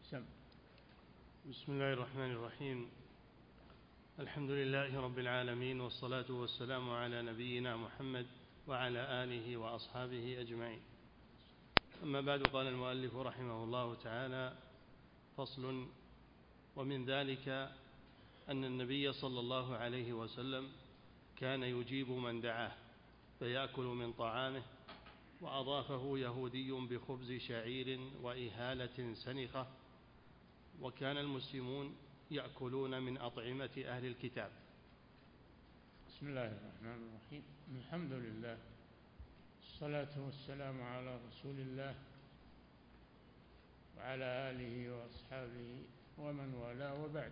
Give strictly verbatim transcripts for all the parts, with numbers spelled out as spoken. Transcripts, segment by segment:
سم. بسم الله الرحمن الرحيم. الحمد لله رب العالمين، والصلاة والسلام على نبينا محمد وعلى آله وأصحابه أجمعين. أما بعد، قال المؤلف رحمه الله تعالى: فصل. ومن ذلك أن النبي صلى الله عليه وسلم كان يجيب من دعاه فيأكل من طعامه، وأضافه يهودي بخبز شعير وإهالة سنخة، وكان المسلمون يأكلون من أطعمة أهل الكتاب. بسم الله الرحمن الرحيم. الحمد لله، الصلاة والسلام على رسول الله وعلى آله وأصحابه ومن والاه، وبعد.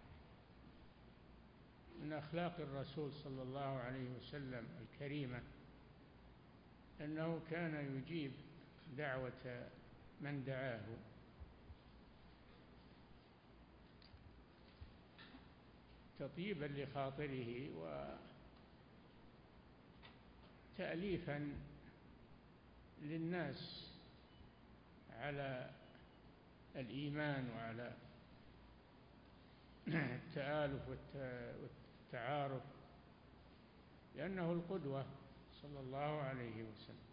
من أخلاق الرسول صلى الله عليه وسلم الكريمة أنه كان يجيب دعوة من دعاه، تطيبا لخاطره وتأليفا للناس على الإيمان وعلى التآلف والتعارف، لأنه القدوة صلى الله عليه وسلم.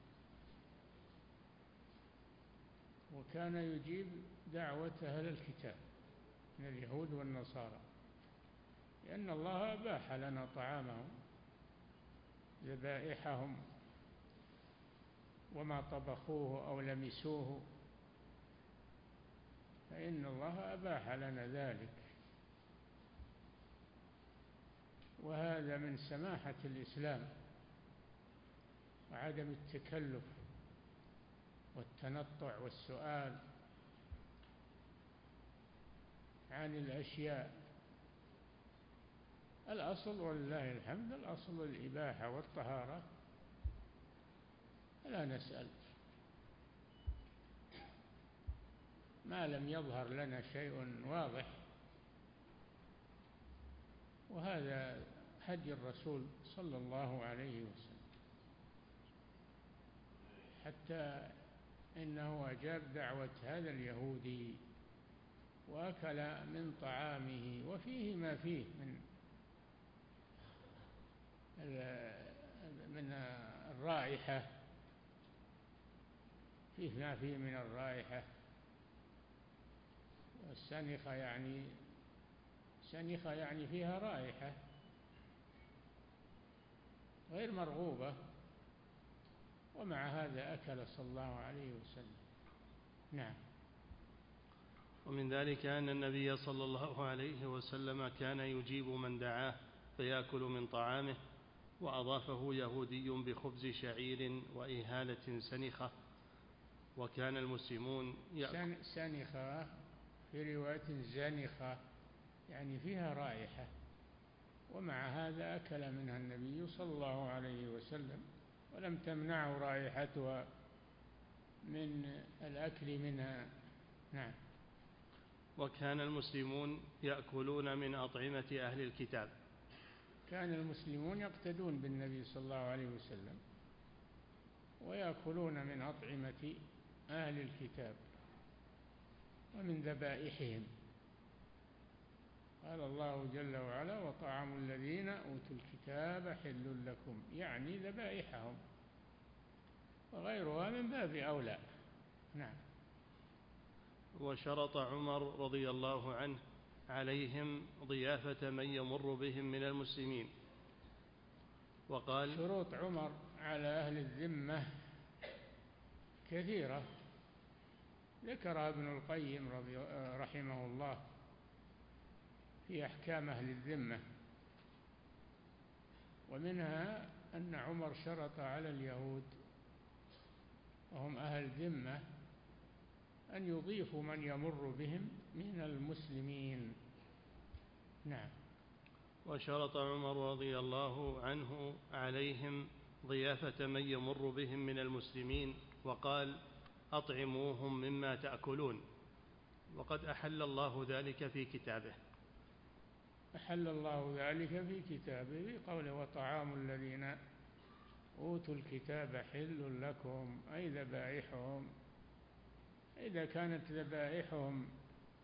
وكان يجيب دعوة أهل الكتاب من اليهود والنصارى، لأن الله أباح لنا طعامهم، ذبائحهم وما طبخوه أو لمسوه، فإن الله أباح لنا ذلك. وهذا من سماحة الإسلام وعدم التكلف والتنطع والسؤال عن الأشياء. الأصل ولله الحمد، الأصل الإباحة والطهارة، لا نسأل ما لم يظهر لنا شيء واضح. وهذا هدي الرسول صلى الله عليه وسلم، حتى إنه أجاب دعوة هذا اليهودي وأكل من طعامه، وفيه ما فيه من من الرائحة، فيه ما فيه من الرائحة. والسنخة يعني سنخة يعني فيها رائحة غير مرغوبة، ومع هذا أكل صلى الله عليه وسلم. نعم. ومن ذلك أن النبي صلى الله عليه وسلم كان يجيب من دعاه فيأكل من طعامه، وأضافه يهودي بخبز شعير وإهالة سنخة، وكان المسلمون يأكل سنخة في رواية زنخة، يعني فيها رائحة، ومع هذا أكل منها النبي صلى الله عليه وسلم، ولم تمنعه رائحتها من الأكل منها. نعم. وكان المسلمون يأكلون من أطعمة أهل الكتاب. كان المسلمون يقتدون بالنبي صلى الله عليه وسلم ويأكلون من أطعمة أهل الكتاب ومن ذبائحهم. قال الله جل وعلا: وطعام الذين أوتوا الكتاب حل لكم، يعني ذبائحهم، وغيرها من باب أولى. نعم. وشرط عمر رضي الله عنه عليهم ضيافة من يمر بهم من المسلمين، وقال: شروط عمر على أهل الذمة كثيرة، ذكر ابن القيم رضي رحمه الله في أحكام أهل الذمة، ومنها أن عمر شرط على اليهود وهم أهل ذمة أن يضيفوا من يمر بهم من المسلمين. نعم. وشرط عمر رضي الله عنه عليهم ضيافة من يمر بهم من المسلمين، وقال: أطعموهم مما تأكلون. وقد أحل الله ذلك في كتابه. أحل الله ذلك في كتابه بقوله: وطعام الذين أوتوا الكتاب حل لكم، أي ذبائحهم. إذا كانت ذبائحهم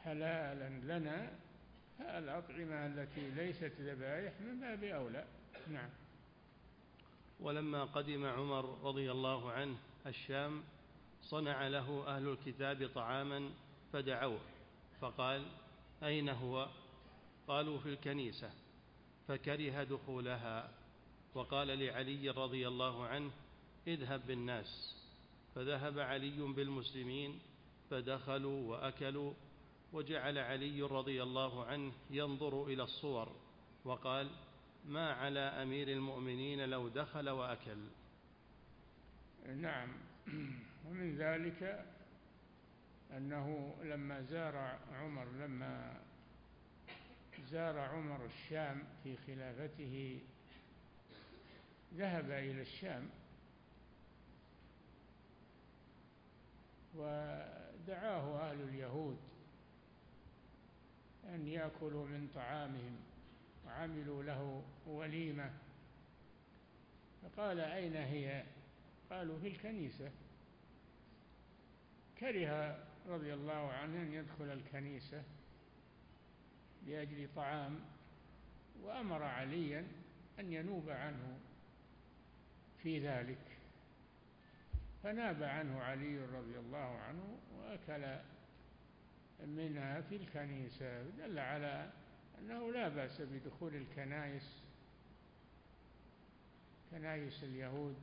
حلالا لنا، فالأطعمة التي ليست ذبائح من باب أولى. نعم. ولما قدم عمر رضي الله عنه الشام صنع له أهل الكتاب طعاما فدعوه، فقال: أين هو؟ قالوا: في الكنيسة. فكره دخولها، وقال لعلي رضي الله عنه: اذهب بالناس. فذهب علي بالمسلمين فدخلوا وأكلوا، وجعل علي رضي الله عنه ينظر إلى الصور وقال: ما على أمير المؤمنين لو دخل وأكل. نعم. ومن ذلك أنه لما زار عمر لما زار عمر الشام في خلافته ذهب إلى الشام ودعاه أهل اليهود أن يأكلوا من طعامهم وعملوا له وليمة، فقال: أين هي؟ قالوا: في الكنيسة. كره رضي الله عنه أن يدخل الكنيسة لأجل طعام، وأمر عليا أن ينوب عنه في ذلك، فناب عنه علي رضي الله عنه وأكل منها في الكنيسة. دل على أنه لا بأس بدخول الكنائس، كنائس اليهود،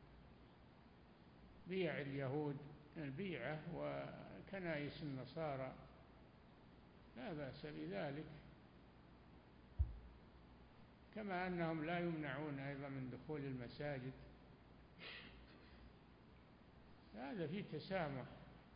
بيع اليهود البيعة وكنائس النصارى لا بأس بذلك، كما أنهم لا يمنعون أيضا من دخول المساجد. هذا فيه تسامح،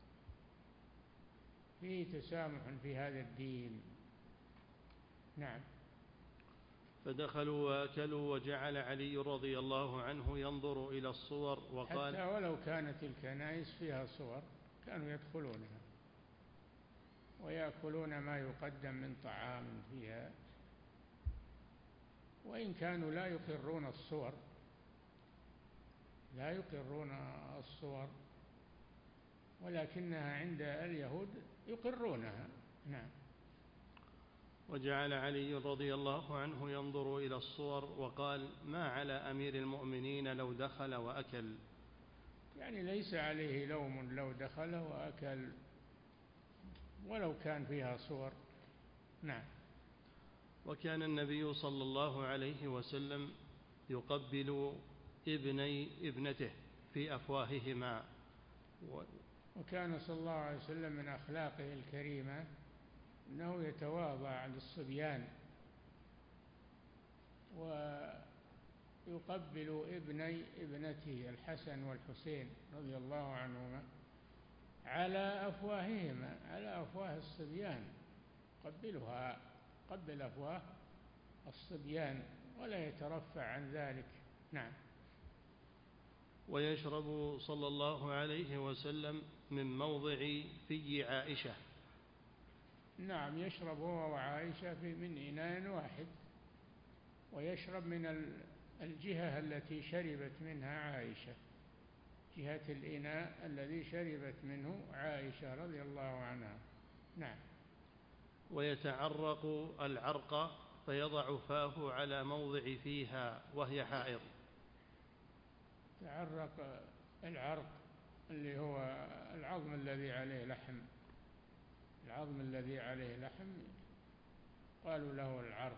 فيه تسامح في هذا الدين. نعم. فدخلوا وأكلوا، وجعل علي رضي الله عنه ينظر إلى الصور وقال: حتى ولو كانت الكنائس فيها صور كانوا يدخلونها ويأكلون ما يقدم من طعام فيها، وإن كانوا لا يقرون الصور لا يقرون الصور ولكنها عند اليهود يقرونها. نعم. وجعل علي رضي الله عنه ينظر إلى الصور وقال: ما على أمير المؤمنين لو دخل وأكل. يعني ليس عليه لوم لو دخل وأكل ولو كان فيها صور. نعم. وكان النبي صلى الله عليه وسلم يقبل ابني ابنته في أفواههما. وكان صلى الله عليه وسلم من أخلاقه الكريمة أنه يتواضع للصبيان ويقبل ابني ابنته الحسن والحسين رضي الله عنهما على أفواههما، على أفواه الصبيان، قبلها قبل أفواه الصبيان ولا يترفع عن ذلك. نعم. ويشرب صلى الله عليه وسلم من موضع في عائشة. نعم، يشرب هو وعائشة في من إناء واحد، ويشرب من الجهة التي شربت منها عائشة، جهة الإناء الذي شربت منه عائشة رضي الله عنها. نعم. ويتعرق العرق فيضع فاه على موضع فيها وهي حائض. تعرق العرق اللي هو العظم الذي عليه لحم، العظم الذي عليه لحم قالوا له العرق،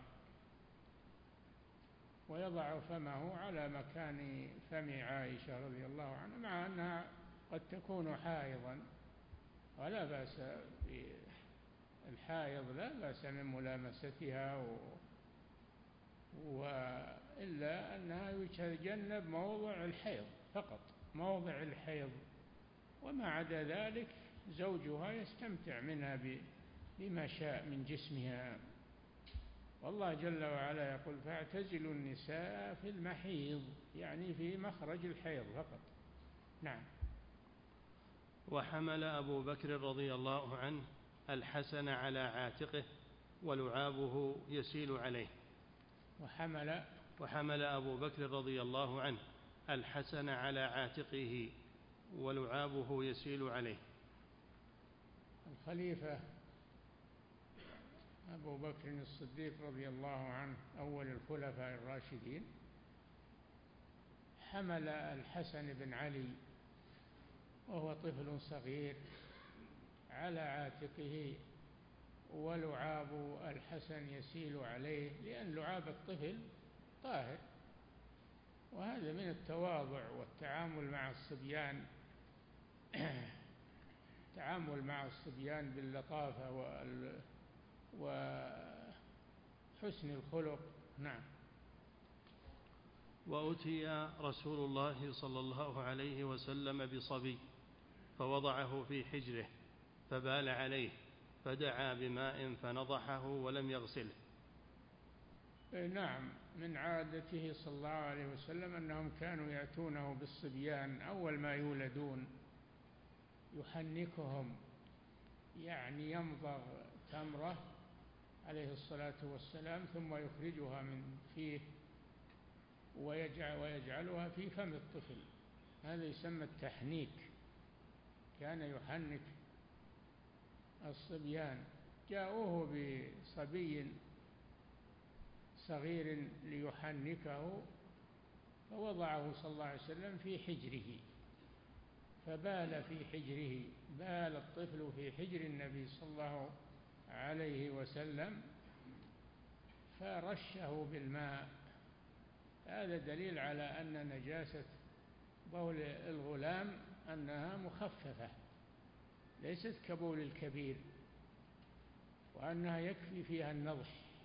ويضع فمه على مكان فم عائشة رضي الله عنها، مع أنها قد تكون حائضا ولا بأس بالحائض، لا بأس من ملامستها و... وإلا أنها يتجنب موضع الحيض فقط، موضع الحيض، وما عدا ذلك زوجها يستمتع منها بما شاء من جسمها. والله جل وعلا يقول: فاعتزلوا النساء في المحيض، يعني في مخرج الحيض فقط. نعم. وحمل أبو بكر رضي الله عنه الحسن على عاتقه ولعابه يسيل عليه. وحمل وحمل أبو بكر رضي الله عنه الحسن على عاتقه ولعابه يسيل عليه. الخليفة أبو بكر الصديق رضي الله عنه أول الخلفاء الراشدين حمل الحسن بن علي وهو طفل صغير على عاتقه، ولعاب الحسن يسيل عليه، لأن لعاب الطفل طاهر. وهذا من التواضع والتعامل مع الصبيان التعامل مع الصبيان باللطافة وحسن الخلق. نعم. وأتي رسول الله صلى الله عليه وسلم بصبي فوضعه في حجره فبال عليه فدعا بماء فنضحه ولم يغسله. نعم، من عادته صلى الله عليه وسلم أنهم كانوا يأتونه بالصبيان أول ما يولدون يحنكهم، يعني يمضغ تمرة عليه الصلاة والسلام ثم يخرجها من فيه ويجعلها في فم الطفل، هذا يسمى التحنيك. كان يحنك الصبيان. جاءوه بصبي صغير ليحنكه فوضعه صلى الله عليه وسلم في حجره فبال في حجره، بال الطفل في حجر النبي صلى الله عليه وسلم فرشه بالماء. هذا دليل على أن نجاسة بول الغلام أنها مخففة ليست كبول الكبير، وأنها يكفي فيها النضح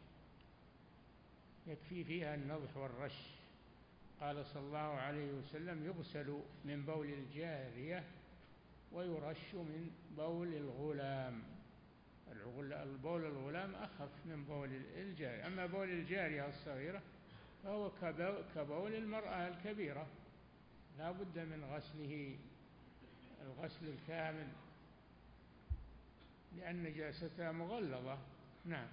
يكفي فيها النضح والرش. قال صلى الله عليه وسلم: يغسل من بول الجارية ويرش من بول الغلام. البول الغلام أخف من بول الجارية، أما بول الجارية الصغيرة فهو كبول المرأة الكبيرة، لا بد من غسله الغسل الكامل لأن نجاستها مغلظة. نعم.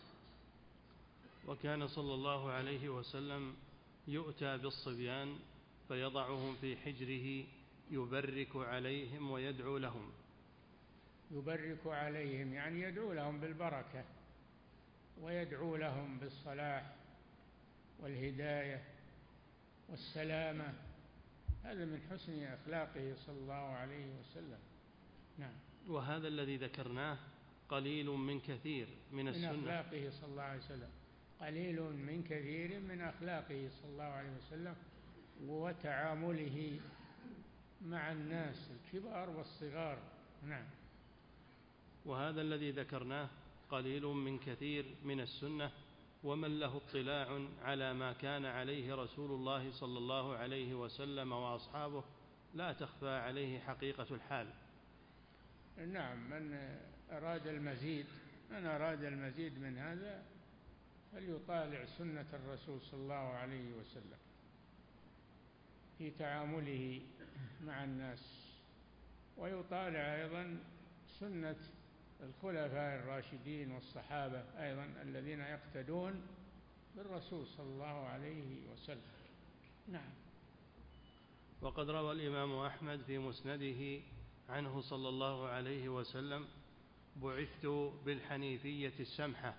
وكان صلى الله عليه وسلم يؤتى بالصبيان فيضعهم في حجره يبرك عليهم ويدعو لهم. يبرك عليهم يعني يدعو لهم بالبركة ويدعو لهم بالصلاح والهداية والسلامة. هذا من حسن أخلاقه صلى الله عليه وسلم. نعم. وهذا الذي ذكرناه قليل من كثير من السنة، من أخلاقه صلى الله عليه وسلم، قليل من كثير من أخلاقه صلى الله عليه وسلم وتعامله مع الناس الكبار والصغار. نعم. وهذا الذي ذكرناه قليل من كثير من السنة، ومن له اطلاع على ما كان عليه رسول الله صلى الله عليه وسلم وأصحابه لا تخفى عليه حقيقة الحال. نعم. من أراد المزيد من أراد المزيد من هذا فليطالع سنة الرسول صلى الله عليه وسلم في تعامله مع الناس، ويطالع أيضا سنة الخلفاء الراشدين والصحابة أيضا الذين يقتدون بالرسول صلى الله عليه وسلم. نعم. وقد روى الإمام أحمد في مسنده عنه صلى الله عليه وسلم: بعثت بالحنيفية السمحة،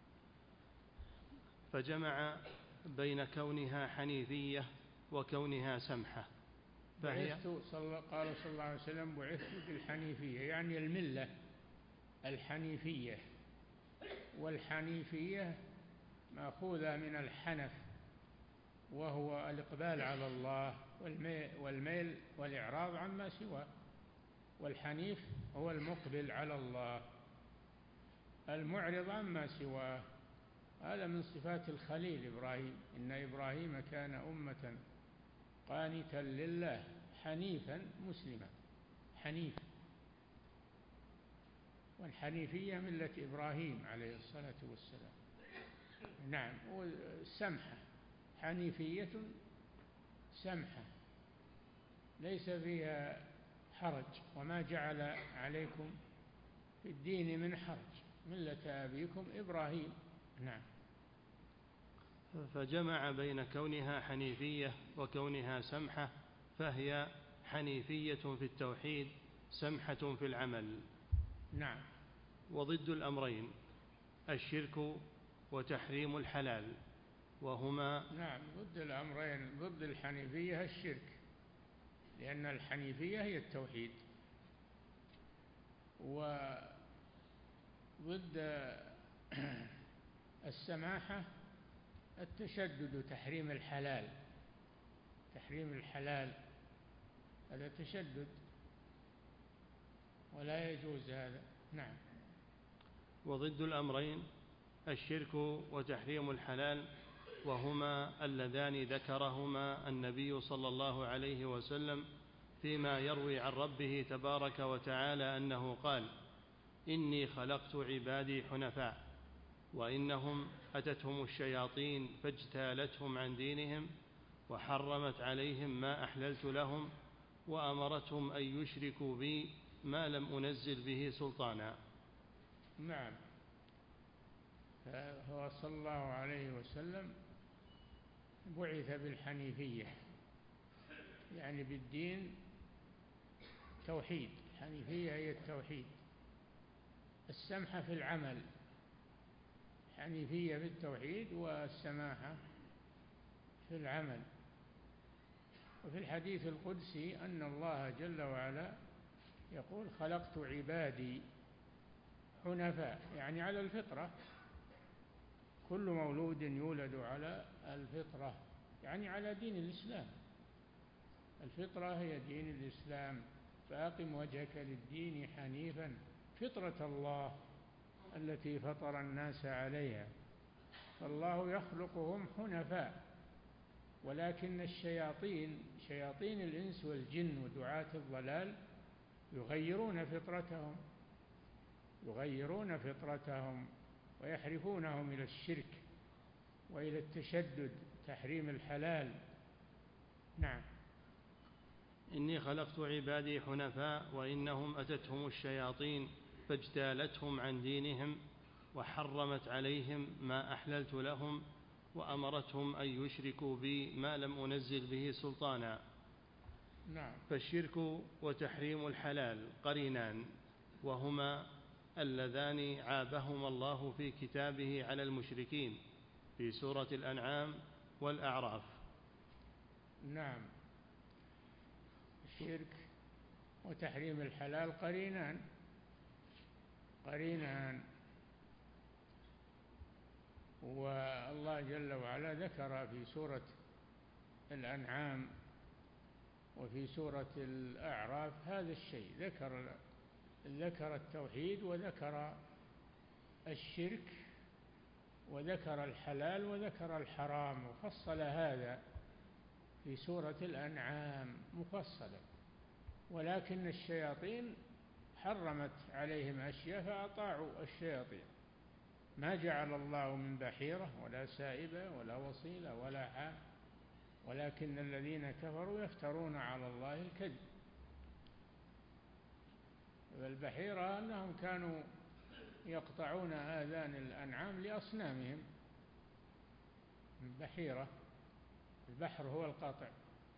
فجمع بين كونها حنيفية وكونها سمحة. بعثت صلى قال صلى الله عليه وسلم: بعثت بالحنيفية، يعني الملة الحنيفية، والحنيفية مأخوذة من الحنف وهو الإقبال على الله والميل والإعراض عما سواه، والحنيف هو المقبل على الله المعرض عما سواه. هذا من صفات الخليل إبراهيم: إن إبراهيم كان أمة قانتا لله حنيفا مسلما. حنيف، والحنيفية ملة إبراهيم عليه الصلاة والسلام. نعم. والسمحة حنيفية سمحة ليس فيها حرج، وما جعل عليكم في الدين من حرج ملة أبيكم إبراهيم. نعم. فجمع بين كونها حنيفية وكونها سمحة، فهي حنيفية في التوحيد سمحة في العمل. نعم. وضد الأمرين الشرك وتحريم الحلال، وهما نعم ضد الأمرين، ضد الحنيفية الشرك، لأن الحنيفية هي التوحيد، وضد السماحة التشدد، تحريم الحلال، تحريم الحلال هذا تشدد ولا يجوز هذا. نعم. وضد الأمرين الشرك وتحريم الحلال، وهما اللذان ذكرهما النبي صلى الله عليه وسلم فيما يروي عن ربه تبارك وتعالى أنه قال: إني خلقت عبادي حنفاء، وإنهم أتتهم الشياطين فاجتالتهم عن دينهم وحرمت عليهم ما أحللت لهم وأمرتهم أن يشركوا بي ما لم أنزل به سلطانا. نعم. فهو صلى الله عليه وسلم بعث بالحنيفية، يعني بالدين توحيد. الحنيفية هي التوحيد، السمحة في العمل، حنيفية في التوحيد والسماحة في العمل. وفي الحديث القدسي أن الله جل وعلا يقول: خلقت عبادي حنفاء، يعني على الفطرة، كل مولود يولد على الفطرة، يعني على دين الإسلام. الفطرة هي دين الإسلام، فأقم وجهك للدين حنيفا فطرة الله التي فطر الناس عليها. فالله يخلقهم حنفاء، ولكن الشياطين، شياطين الإنس والجن ودعاة الضلال، يغيرون فطرتهم يغيرون فطرتهم ويحرفونهم إلى الشرك وإلى التشدد، تحريم الحلال. نعم. إني خلقت عبادي حنفاء، وإنهم أتتهم الشياطين فاجتالتهم عن دينهم وحرمت عليهم ما أحللت لهم وأمرتهم أن يشركوا بي ما لم أنزل به سلطانا. نعم. فالشرك وتحريم الحلال قرينان، وهما اللذان عابهما الله في كتابه على المشركين في سورة الأنعام والأعراف. نعم. الشرك وتحريم الحلال قرينان قرينان والله جل وعلا ذكر في سورة الأنعام وفي سورة الأعراف هذا الشيء، ذكر ذكر التوحيد وذكر الشرك وذكر الحلال وذكر الحرام، وفصل هذا في سورة الأنعام مفصلا. ولكن الشياطين حرمت عليهم أشياء فأطاعوا الشياطين. ما جعل الله من بحيرة ولا سائبة ولا وصيلة ولا حام، ولكن الذين كفروا يفترون على الله الكذب. والبحيرة أنهم كانوا يقطعون آذان الأنعام لأصنامهم. البحيرة، البحر هو القطع.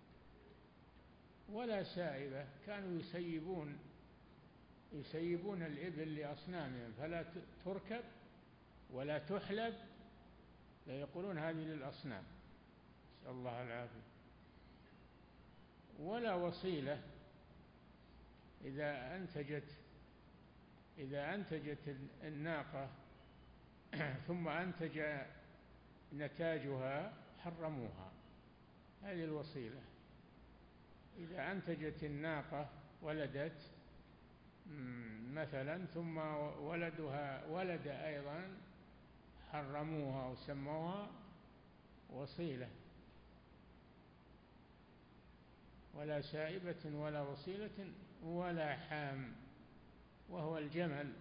ولا سائبة، كانوا يسيبون يسيبون الإبل لأصنامهم، فلا تركب ولا تحلب، لا يقولون هذه للأصنام، نسأل الله العافية. ولا وصيلة، إذا أنتجت إذا أنتجت الناقة ثم أنتج نتاجها حرموها، هذه الوصيلة. إذا أنتجت الناقة ولدت مثلا ثم ولدها ولد أيضا حرموها وسموها وصيلة. ولا سائبة ولا وصيلة ولا حام، وهو الجمل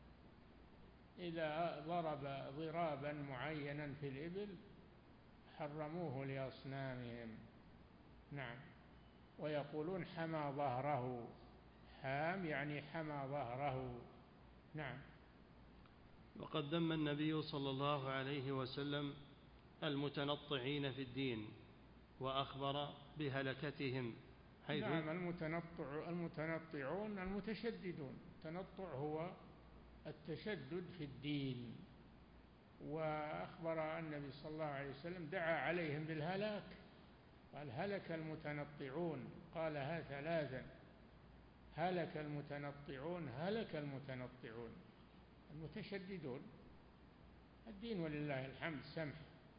إذا ضرب ضرابا معينا في الإبل حرموه لأصنامهم. نعم. ويقولون حمى ظهره، حام يعني حمى ظهره. نعم. وقد ذم النبي صلى الله عليه وسلم المتنطعين في الدين وأخبر بهلكتهم، حيث نعم. المتنطع المتنطعون المتشددون. التنطع هو التشدد في الدين، وأخبر النبي صلى الله عليه وسلم دعا عليهم بالهلاك، قال هلك المتنطعون، قالها ثلاثا: هلك المتنطعون، هلك المتنطعون، المتشددون. الدين ولله الحمد سمح،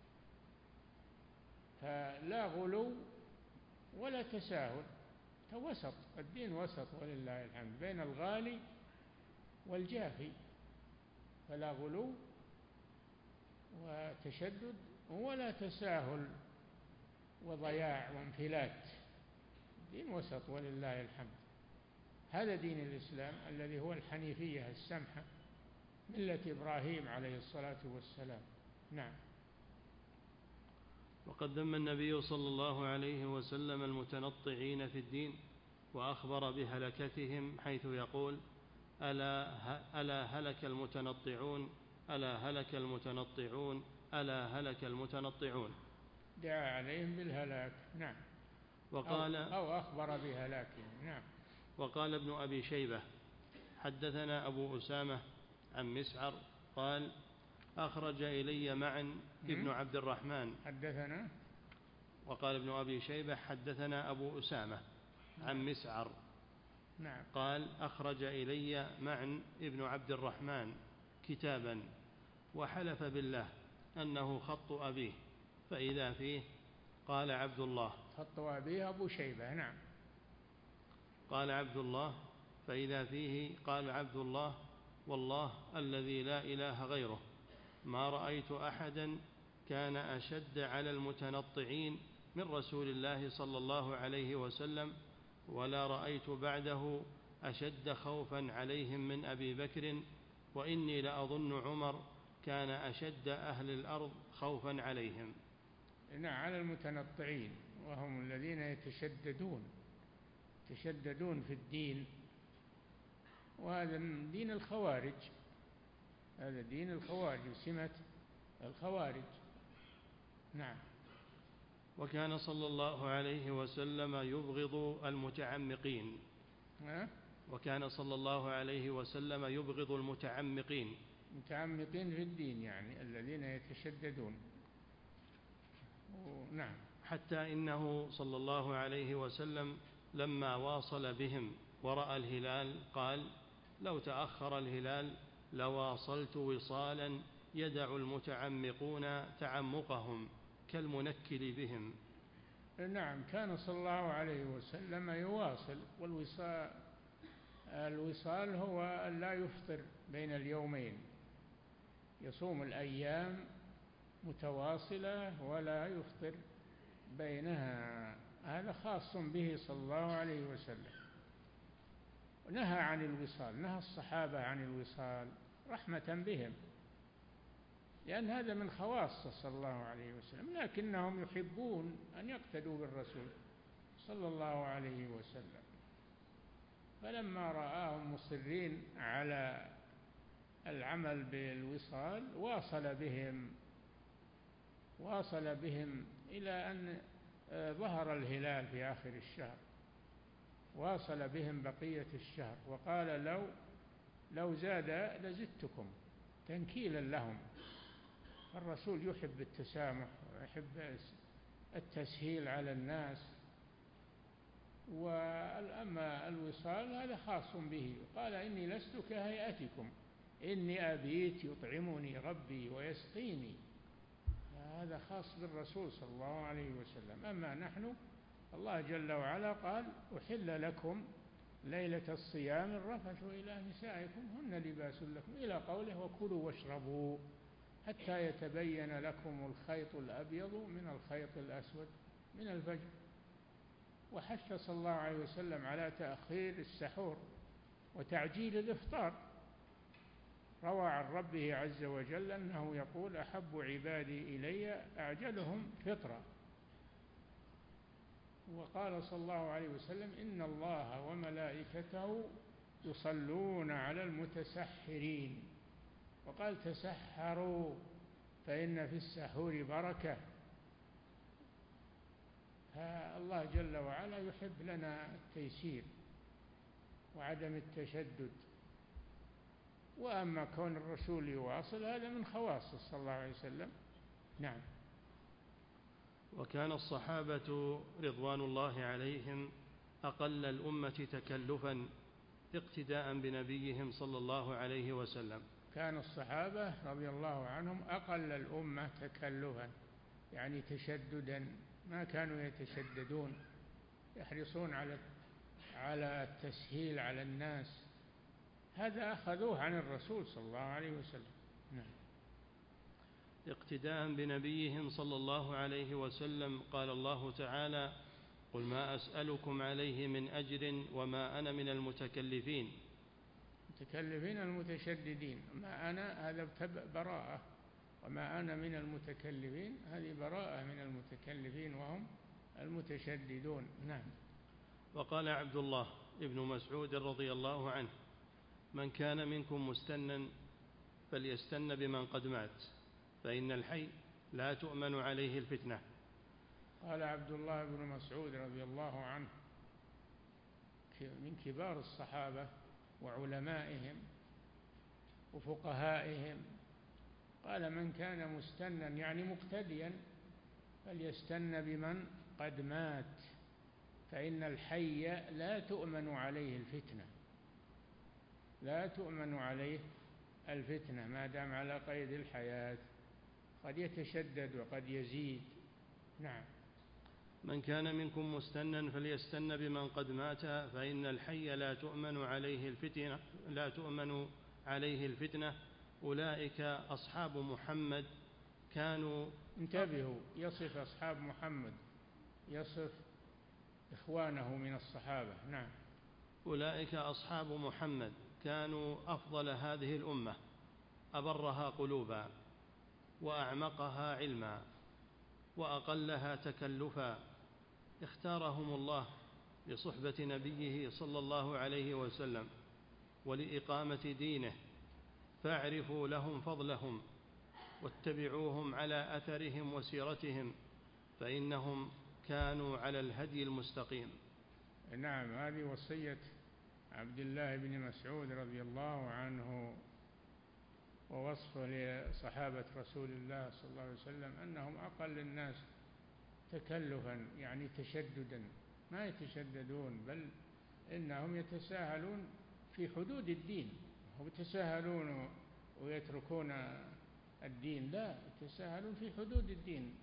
فلا غلو ولا تساهل، وسط، الدين وسط ولله الحمد، بين الغالي والجافي، فلا غلو وتشدد ولا تساهل وضياع وانفلات، دين وسط ولله الحمد. هذا دين الإسلام الذي هو الحنيفية السمحة، ملة إبراهيم عليه الصلاة والسلام. نعم. وقد ذم النبي صلى الله عليه وسلم المتنطعين في الدين، وأخبر بهلكتهم، حيث يقول: ألا, ألا هلك المتنطعون، ألا هلك المتنطعون، ألا هلك المتنطعون. دعا عليهم بالهلاك. نعم. وقال أو, أو أخبر بهلاكهم. نعم. وقال ابن أبي شيبة: حدثنا أبو أسامة عن مسعر قال: أخرج إلي معا ابن عبد الرحمن. حدثنا. وقال ابن أبي شيبة: حدثنا أبو أسامة عن مسعر. نعم. قال: أخرج إلي معا ابن عبد الرحمن كتابا، وحلف بالله أنه خط أبيه، فإذا فيه قال عبد الله. خط أبيه أبو شيبة. نعم. قال عبد الله: فإذا فيه قال عبد الله: والله الذي لا إله غيره، ما رأيت أحدا كان أشد على المتنطعين من رسول الله صلى الله عليه وسلم، ولا رأيت بعده أشد خوفا عليهم من أبي بكر، وإني لأظن عمر كان أشد أهل الأرض خوفا عليهم. نعم، على المتنطعين، وهم الذين يتشددون يتشددون في الدين، وهذا من دين الخوارج، هذا دين الخوارج، سمة الخوارج. نعم. وكان صلى الله عليه وسلم يبغض المتعمقين. ها؟ وكان صلى الله عليه وسلم يبغض المتعمقين. متعمقين في الدين يعني الذين يتشددون. نعم. حتى إنه صلى الله عليه وسلم لما واصل بهم ورأى الهلال قال: لو تأخر الهلال لواصلت وصالا يدع المتعمقون تعمقهم كالمنكل بهم. نعم، كان صلى الله عليه وسلم يواصل، والوصال الوصال هو أن لا يفطر بين اليومين، يصوم الأيام متواصلة ولا يفطر بينها، هذا خاص به صلى الله عليه وسلم. ونهى عن الوصال، نهى الصحابة عن الوصال رحمة بهم، لأن هذا من خواصه صلى الله عليه وسلم، لكنهم يحبون أن يقتدوا بالرسول صلى الله عليه وسلم، فلما رآهم مصرين على العمل بالوصال واصل بهم واصل بهم إلى أن ظهر الهلال في آخر الشهر، واصل بهم بقية الشهر، وقال: لو لو زاد لزدتكم، تنكيلا لهم. الرسول يحب التسامح ويحب التسهيل على الناس. وأما الوصال هذا خاص به، قال: إني لست كهيئتكم، إني أبيت يطعمني ربي ويسقيني، هذا خاص بالرسول صلى الله عليه وسلم. أما نحن، الله جل وعلا قال: أحل لكم ليلة الصيام الرفث إلى نسائكم هن لباس لكم، إلى قوله: وكلوا واشربوا حتى يتبين لكم الخيط الأبيض من الخيط الأسود من الفجر. وحث صلى الله عليه وسلم على تأخير السحور وتعجيل الإفطار، روى عن ربه عز وجل أنه يقول: أحب عبادي إلي أعجلهم فطرا. وقال صلى الله عليه وسلم: إن الله وملائكته يصلون على المتسحرين، وقال: تسحروا فإن في السحور بركة. فالله جل وعلا يحب لنا التيسير وعدم التشدد. وأما كون الرسول يواصل هذا من خواصه صلى الله عليه وسلم. نعم. وكان الصحابة رضوان الله عليهم أقل الأمة تكلفا اقتداء بنبيهم صلى الله عليه وسلم. كان الصحابة رضي الله عنهم أقل الأمة تكلفا، يعني تشددا، ما كانوا يتشددون، يحرصون على على التسهيل على الناس. هذا أخذوه عن الرسول صلى الله عليه وسلم. نعم. اقتداء بنبيهم صلى الله عليه وسلم. قال الله تعالى: قل ما أسألكم عليه من أجر وما أنا من المتكلفين. المتكلفين المتشددين، ما أنا هذا براءة، وما أنا من المتكلفين هذه براءة من المتكلفين وهم المتشددون. نعم. وقال عبد الله ابن مسعود رضي الله عنه: من كان منكم مستنا فليستن بمن قد مات، فإن الحي لا تؤمن عليه الفتنة. قال عبد الله بن مسعود رضي الله عنه من كبار الصحابة وعلمائهم وفقهائهم، قال: من كان مستنا يعني مقتديا فليستن بمن قد مات، فإن الحي لا تؤمن عليه الفتنة، لا تؤمن عليه الفتنة ما دام على قيد الحياة، قد يتشدد وقد يزيد. نعم. من كان منكم مستنا فليستن بمن قد مات، فإن الحي لا تؤمن عليه الفتنة لا تؤمن عليه الفتنة. أولئك أصحاب محمد كانوا. انتبهوا، يصف أصحاب محمد، يصف إخوانه من الصحابة. نعم. أولئك أصحاب محمد كانوا أفضل هذه الأمة، أبرها قلوبا، وأعمقها علما، وأقلها تكلفا. اختارهم الله لصحبة نبيه صلى الله عليه وسلم ولإقامة دينه، فاعرفوا لهم فضلهم واتبعوهم على أثرهم وسيرتهم، فإنهم كانوا على الهدي المستقيم. نعم، هذه وصية عبد الله بن مسعود رضي الله عنه ووصفه لصحابة رسول الله صلى الله عليه وسلم أنهم أقل الناس تكلفا، يعني تشددا، ما يتشددون، بل إنهم يتساهلون في حدود الدين، هم يتساهلون ويتركون الدين، لا، يتساهلون في حدود الدين،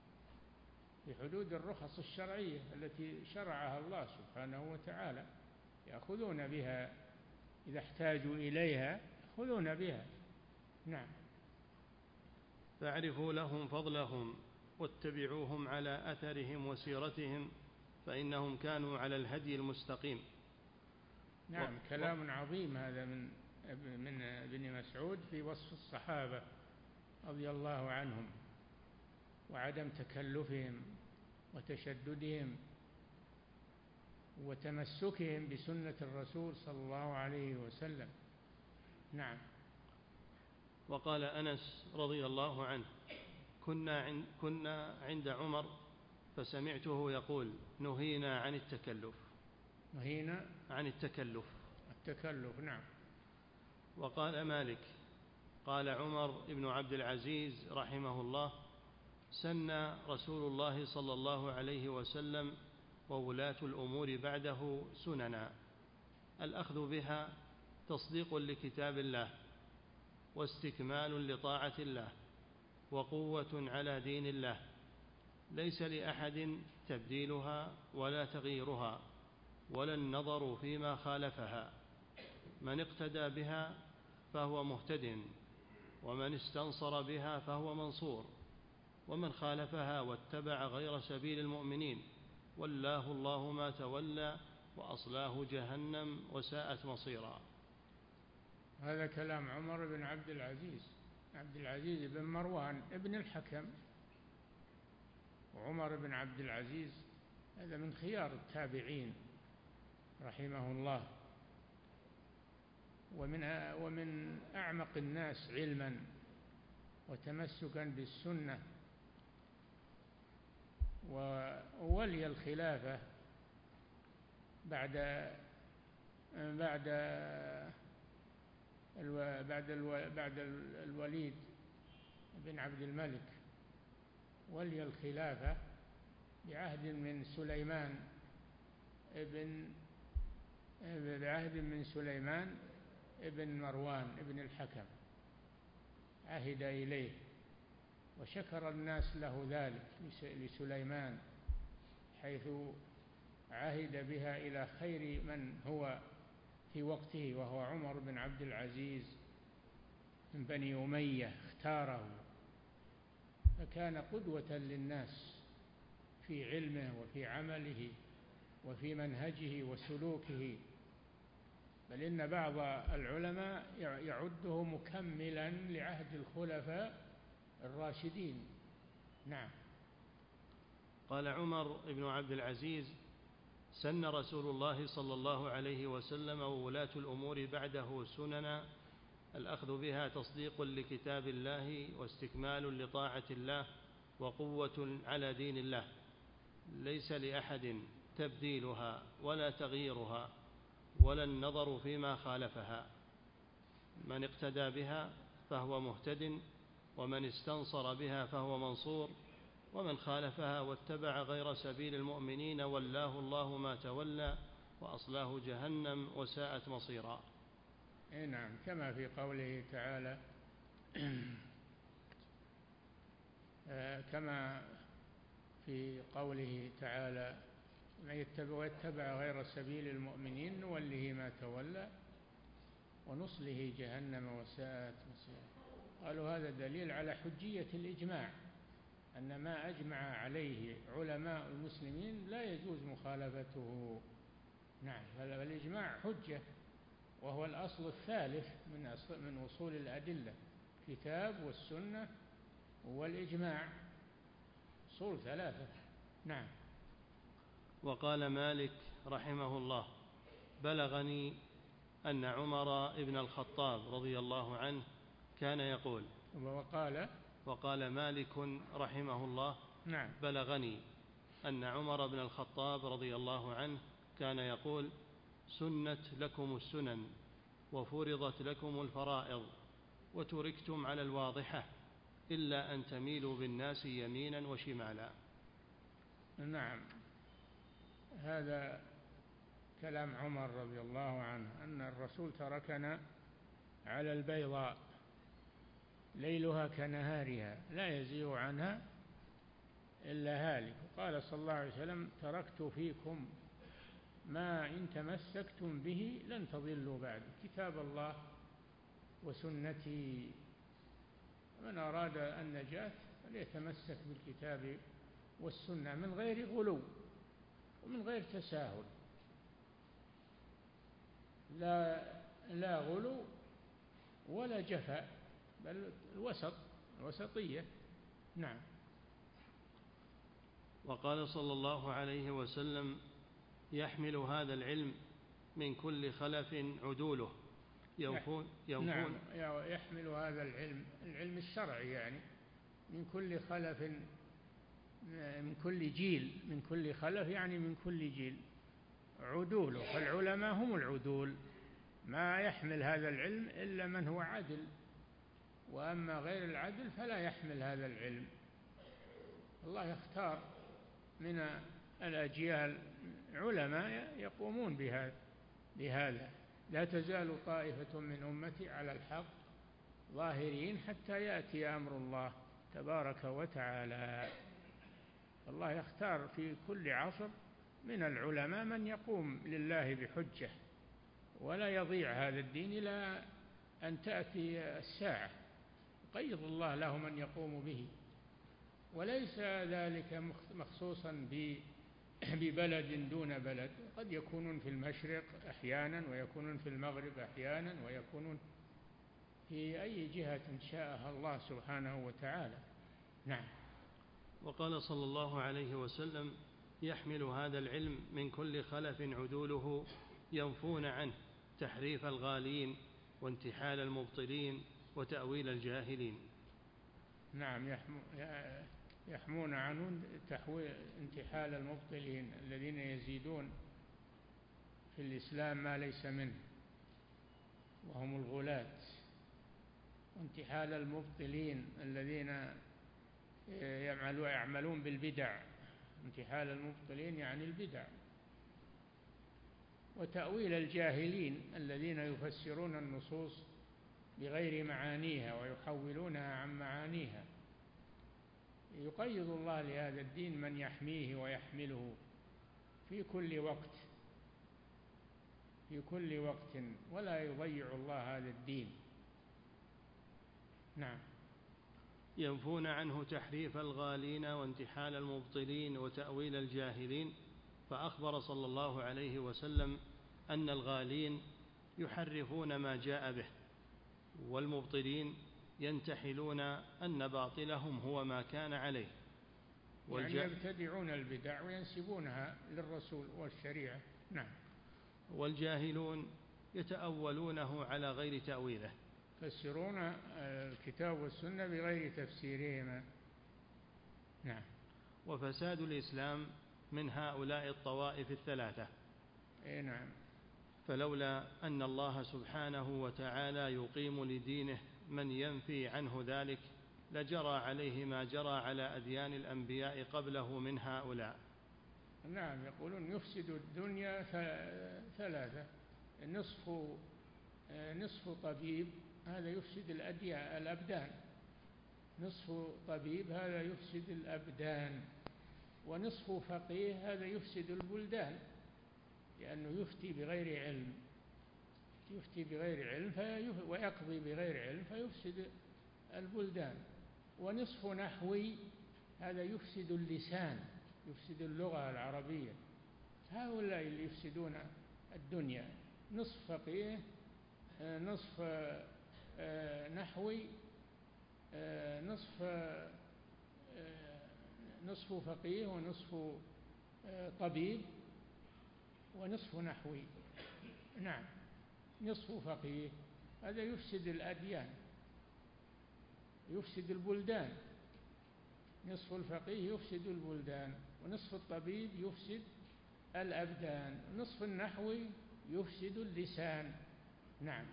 في حدود الرخص الشرعية التي شرعها الله سبحانه وتعالى، يأخذون بها إذا احتاجوا إليها، يأخذون بها. نعم. فاعرفوا لهم فضلهم واتبعوهم على أثرهم وسيرتهم، فإنهم كانوا على الهدي المستقيم. نعم. و... كلام عظيم هذا من من ابن مسعود في وصف الصحابة رضي الله عنهم وعدم تكلفهم وتشددهم وتمسكهم بسنة الرسول صلى الله عليه وسلم. نعم. وقال أنس رضي الله عنه: كنا عند, كنا عند عمر فسمعته يقول: نهينا عن التكلف. نهينا عن التكلف. التكلف. نعم. وقال مالك: قال عمر بن عبد العزيز رحمه الله: سن رسول الله صلى الله عليه وسلم وولاة الأمور بعده سننا، الأخذ بها تصديق لكتاب الله واستكمال لطاعة الله وقوة على دين الله، ليس لأحد تبديلها ولا تغييرها ولا النظر فيما خالفها. من اقتدى بها فهو مهتد، ومن استنصر بها فهو منصور، ومن خالفها واتبع غير سبيل المؤمنين ولاه الله ما تولى وأصلاه جهنم وساءت مصيرا. هذا كلام عمر بن عبد العزيز عبد العزيز بن مروان ابن الحكم. وعمر بن عبد العزيز هذا من خيار التابعين رحمه الله، ومن ومن أعمق الناس علما وتمسكا بالسنة، وولي الخلافة بعد بعد بعد بعد الوليد بن عبد الملك ولي الخلافة بعهد من سليمان ابن بعهد من سليمان ابن مروان ابن الحكم، عهد إليه وشكر الناس له ذلك لسليمان، حيث عهد بها إلى خير من هو في وقته وهو عمر بن عبد العزيز من بني أمية، اختاره فكان قدوة للناس في علمه وفي عمله وفي منهجه وسلوكه، بل إن بعض العلماء يعده مكملا لعهد الخلفاء الراشدين. نعم. قال عمر بن عبد العزيز: سن رسول الله صلى الله عليه وسلم وولاة الأمور بعده سننا الأخذ بها تصديق لكتاب الله واستكمال لطاعة الله وقوة على دين الله، ليس لأحد تبديلها ولا تغييرها ولا النظر فيما خالفها، من اقتدى بها فهو مهتد، ومن استنصر بها فهو منصور، ومن خالفها واتبع غير سبيل المؤمنين ولاه الله ما تولى وأصلاه جهنم وساءت مصيرا. نعم، كما في قوله تعالى كما في قوله تعالى: من يتبع غير سبيل المؤمنين نوله ما تولى ونصله جهنم وساءت مصيرا. قالوا هذا دليل على حجية الإجماع، أن ما أجمع عليه علماء المسلمين لا يجوز مخالفته. نعم، فالإجماع حجة، وهو الأصل الثالث من أصل من أصول الأدلة، الكتاب والسنة والإجماع، أصول ثلاثة. نعم. وقال مالك رحمه الله: بلغني أن عمر بن الخطاب رضي الله عنه كان يقول. وقال وقال مالك رحمه الله: نعم. بلغني أن عمر بن الخطاب رضي الله عنه كان يقول: سنت لكم السنن وفرضت لكم الفرائض وتركتم على الواضحة إلا أن تميلوا بالناس يمينا وشمالا. نعم، هذا كلام عمر رضي الله عنه، أن الرسول تركنا على البيضاء ليلها كنهارها لا يزيغ عنها إلا هالك. وقال صلى الله عليه وسلم: تركت فيكم ما إن تمسكتم به لن تضلوا بعد، كتاب الله وسنتي. من أراد النجاة فليتمسك بالكتاب والسنة من غير غلو ومن غير تساهل، لا لا غلو ولا جفاء، بل الوسط، الوسطية. نعم. وقال صلى الله عليه وسلم: يحمل هذا العلم من كل خلف عدوله ينفون, ينفون نعم، يحمل هذا العلم، العلم الشرعي يعني، من كل خلف، من كل جيل، من كل خلف يعني من كل جيل عدوله، فالعلماء هم العدول، ما يحمل هذا العلم إلا من هو عدل، وأما غير العدل فلا يحمل هذا العلم. الله يختار من الأجيال علماء يقومون بهذا. لا تزال طائفة من أمتي على الحق ظاهرين حتى يأتي أمر الله تبارك وتعالى. الله يختار في كل عصر من العلماء من يقوم لله بحجة، ولا يضيع هذا الدين إلى أن تأتي الساعة، قيض الله له من يقوم به. وليس ذلك مخصوصا ببلد دون بلد، قد يكونون في المشرق أحيانا، ويكونون في المغرب أحيانا، ويكونون في أي جهة شاءها الله سبحانه وتعالى. نعم. وقال صلى الله عليه وسلم: يحمل هذا العلم من كل خلف عدوله ينفون عنه تحريف الغالين وانتحال المبطلين وتأويل الجاهلين. نعم، يحمون عنه انتحال المبطلين الذين يزيدون في الإسلام ما ليس منه، وهم الغلاة. وانتحال المبطلين الذين يعملون بالبدع. انتحال المبطلين يعني البدع. وتأويل الجاهلين الذين يفسرون النصوص بغير معانيها ويحولونها عن معانيها. يقيض الله لهذا الدين من يحميه ويحمله في كل وقت في كل وقت ولا يضيع الله هذا الدين. نعم. ينفون عنه تحريف الغالين وانتحال المبطلين وتأويل الجاهلين، فأخبر صلى الله عليه وسلم أن الغالين يحرفون ما جاء به، والمبطلين ينتحلون أن باطلهم هو ما كان عليه. يعني يبتدعون البدع وينسبونها للرسول والشريعة. نعم. والجاهلون يتأولونه على غير تأويله، يفسرون الكتاب والسنة بغير تفسيرهما. نعم. وفساد الإسلام من هؤلاء الطوائف الثلاثة. إيه نعم. فلولا أن الله سبحانه وتعالى يقيم لدينه من ينفي عنه ذلك لجرى عليه ما جرى على أديان الأنبياء قبله من هؤلاء. نعم. يقولون يفسد الدنيا ثلاثة: نصف نصف طبيب هذا يفسد الأديان الأبدان، نصف طبيب هذا يفسد الأبدان، ونصف فقيه هذا يفسد البلدان، لأنه يفتي بغير علم يفتي بغير علم ويقضي بغير علم فيفسد البلدان، ونصف نحوي هذا يفسد اللسان، يفسد اللغة العربية. هؤلاء اللي يفسدون الدنيا. نصف فقيه، نصف نحوي، نصف نصف فقيه ونصف طبيب ونصف نحوي. نعم. نصف فقيه هذا يفسد الأديان، يفسد البلدان. نصف الفقيه يفسد البلدان، ونصف الطبيب يفسد الأبدان، ونصف النحوي يفسد اللسان. نعم.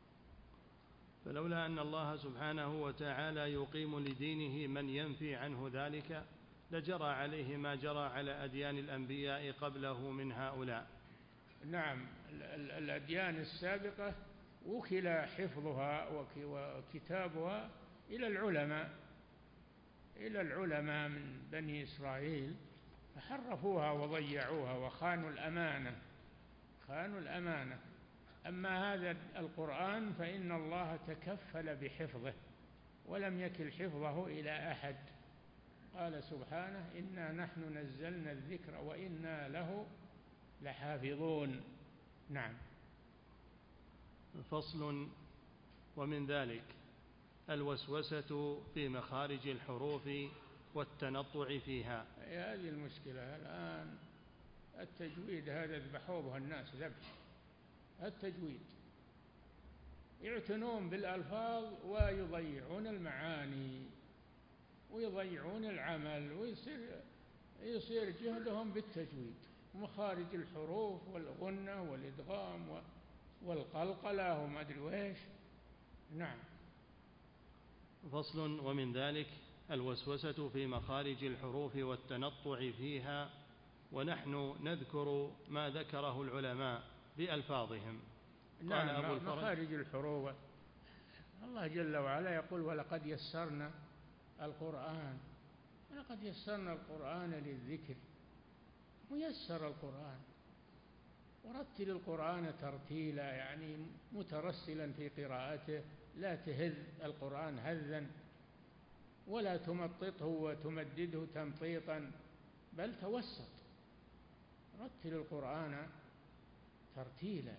فلولا أن الله سبحانه وتعالى يقيم لدينه من ينفي عنه ذلك لجرى عليه ما جرى على أديان الأنبياء قبله من هؤلاء. نعم. الأديان السابقة وكل حفظها وكتابها إلى العلماء إلى العلماء من بني إسرائيل، فحرفوها وضيعوها وخانوا الأمانة خانوا الأمانة. أما هذا القرآن فإن الله تكفل بحفظه ولم يكل حفظه إلى أحد. قال سبحانه: إنا نحن نزلنا الذكر وإنا له لحافظون. نعم. فصل. ومن ذلك الوسوسة في مخارج الحروف والتنطع فيها. هذه المشكلة الآن. التجويد هذا ذبحوا به الناس ذبح. التجويد يعتنون بالألفاظ ويضيعون المعاني ويضيعون العمل، ويصير يصير جهدهم بالتجويد، مخارج الحروف والغنة والإدغام والقلقلة وما أدري وإيش. نعم. فصل. ومن ذلك الوسوسة في مخارج الحروف والتنطع فيها، ونحن نذكر ما ذكره العلماء بألفاظهم. نعم. قال أبو الفرج: مخارج الحروف. الله جل وعلا يقول: ولقد يسرنا القرآن ولقد يسرنا القرآن للذكر. ميسر القرآن. ورتل القرآن ترتيلا، يعني مترسلا في قراءته، لا تهذ القرآن هذا ولا تمططه وتمدده تمطيطا، بل توسط. رتل القرآن ترتيلا.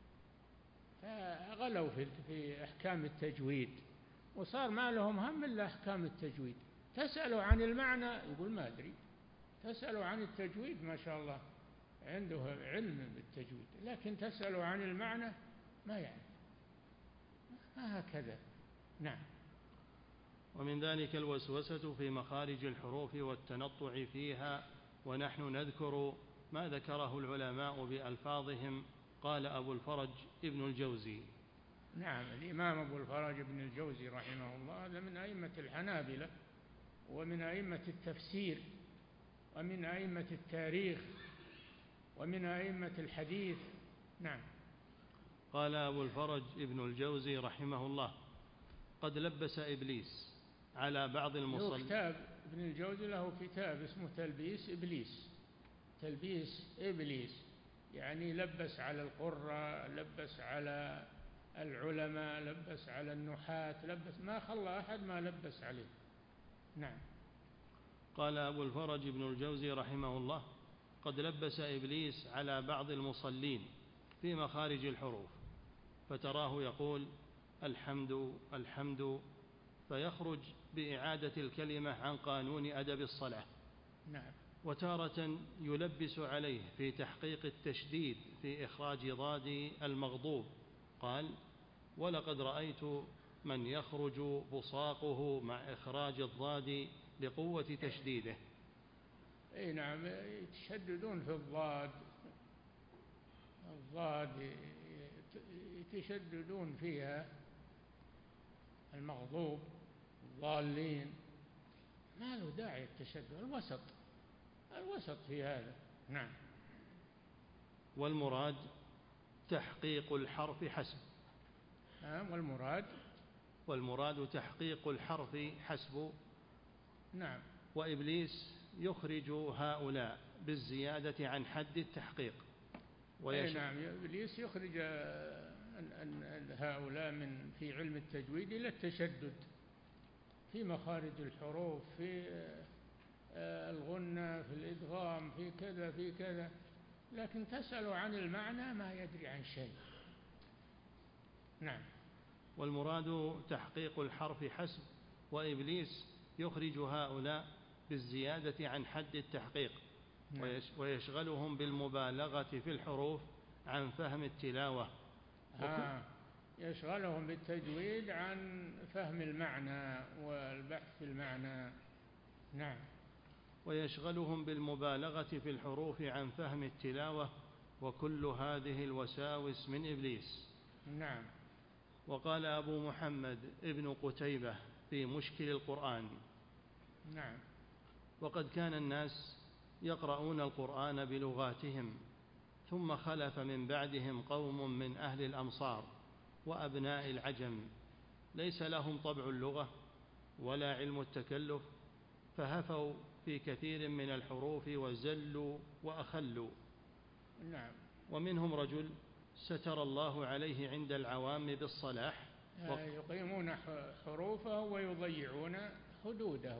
فغلوا في أحكام التجويد وصار ما لهم هم إلا أحكام التجويد. تسألوا عن المعنى يقول ما أدري، تسألوا عن التجويد ما شاء الله عنده علم بالتجويد، لكن تسألوا عن المعنى ما يعني. ما هكذا. نعم. ومن ذلك الوسوسة في مخارج الحروف والتنطع فيها، ونحن نذكر ما ذكره العلماء بألفاظهم. قال أبو الفرج ابن الجوزي: نعم. الإمام أبو الفرج ابن الجوزي رحمه الله هذا من أئمة الحنابلة ومن أئمة التفسير ومن أئمة التاريخ ومن أئمة الحديث. نعم. قال أبو الفرج ابن الجوزي رحمه الله: قد لبس إبليس على بعض المصلين. كتاب ابن الجوزي له كتاب اسمه تلبيس إبليس. تلبيس إبليس يعني لبس على القراء، لبس على العلماء، لبس على النحاة، لبس ما خلى أحد ما لبس عليه. نعم. قال أبو الفرج ابن الجوزي رحمه الله: قد لبس إبليس على بعض المصلين في مخارج الحروف، فتراه يقول الحمد الحمد، فيخرج بإعادة الكلمة عن قانون أدب الصلاة. نعم. وتارة يلبس عليه في تحقيق التشديد في إخراج ضاد المغضوب، قال: ولقد رأيت من يخرج بصاقه مع إخراج الضاد لقوة تشديده. أي نعم، يتشددون في الضاد، الضاد يتشددون فيها، المغضوب الضالين، ما له داعي التشدد، الوسط الوسط في هذا. نعم. والمراد تحقيق الحرف حسب. نعم. والمراد والمراد تحقيق الحرف حسب. نعم. وإبليس يخرج هؤلاء بالزيادة عن حد التحقيق. أي نعم، إبليس يخرج هؤلاء من في علم التجويد إلى التشدد في مخارج الحروف، في الغنة، في الإدغام، في كذا في كذا، لكن تسأل عن المعنى ما يدري عن شيء. نعم. والمراد تحقيق الحرف حسب. وإبليس يخرج هؤلاء بالزيادة عن حد التحقيق. نعم. ويشغلهم بالمبالغة في الحروف عن فهم التلاوة. آه يشغلهم بالتجويد عن فهم المعنى والبحث في المعنى. نعم. ويشغلهم بالمبالغة في الحروف عن فهم التلاوة، وكل هذه الوساوس من إبليس. نعم. وقال أبو محمد ابن قتيبة في مشكل القرآن: نعم. وقد كان الناس يقرؤون القرآن بلغاتهم، ثم خلف من بعدهم قوم من أهل الأمصار وأبناء العجم ليس لهم طبع اللغة ولا علم التكلف، فهفوا في كثير من الحروف وزلوا وأخلوا. نعم. ومنهم رجل ستر الله عليه عند العوام بالصلاح، يقيمون حروفه ويضيعون حدوده.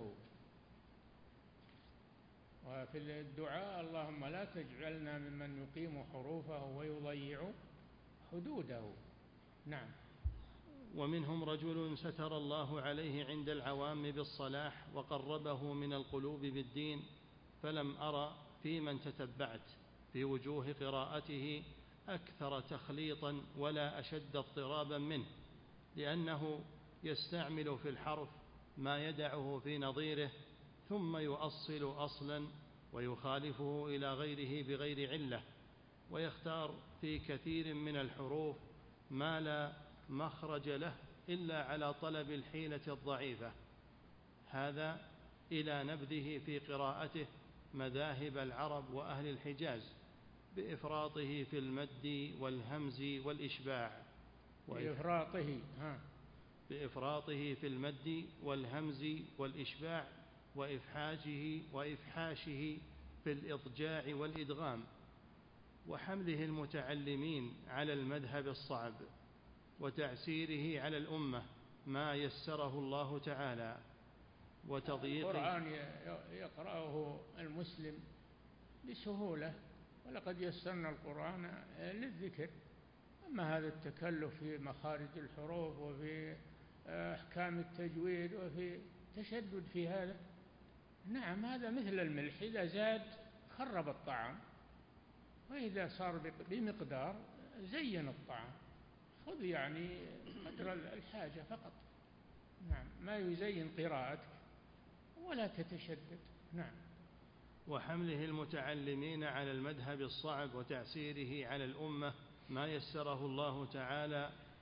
وفي الدعاء: اللهم لا تجعلنا ممن يقيم حروفه ويضيع حدوده. نعم. ومنهم رجل ستر الله عليه عند العوام بالصلاح وقربه من القلوب بالدين، فلم أرى في من تتبعت في وجوه قراءته أكثر تخليطا ولا أشد اضطرابا منه، لأنه يستعمل في الحرف ما يدعه في نظيره، ثم يؤصل أصلا ويخالفه إلى غيره بغير علة، ويختار في كثير من الحروف ما لا مخرج له إلا على طلب الحيلة الضعيفة. هذا إلى نبذه في قراءته مذاهب العرب وأهل الحجاز بإفراطه في المد والهمز والإشباع بإفراطه ها بإفراطه في المد والهمز والإشباع وإفحاشه وإفحاشه في الإضجاع والإدغام، وحمله المتعلمين على المذهب الصعب، وتعسيره على الأمة ما يسره الله تعالى، وتضييق القرآن يقرأه المسلم بسهولة، ولقد يسرنا القرآن للذكر. أما هذا التكلف في مخارج الحروف وفي أحكام التجويد وفي تشدد في هذا، نعم هذا مثل الملح، إذا زاد خرب الطعام، وإذا صار بمقدار زين الطعام. خذ يعني قدر الحاجة فقط. نعم، ما يزين قراءتك ولا تتشدد. نعم. وحمله المتعلمين على المذهب الصعب وتعسيره على الأمة ما يسره الله تعالى،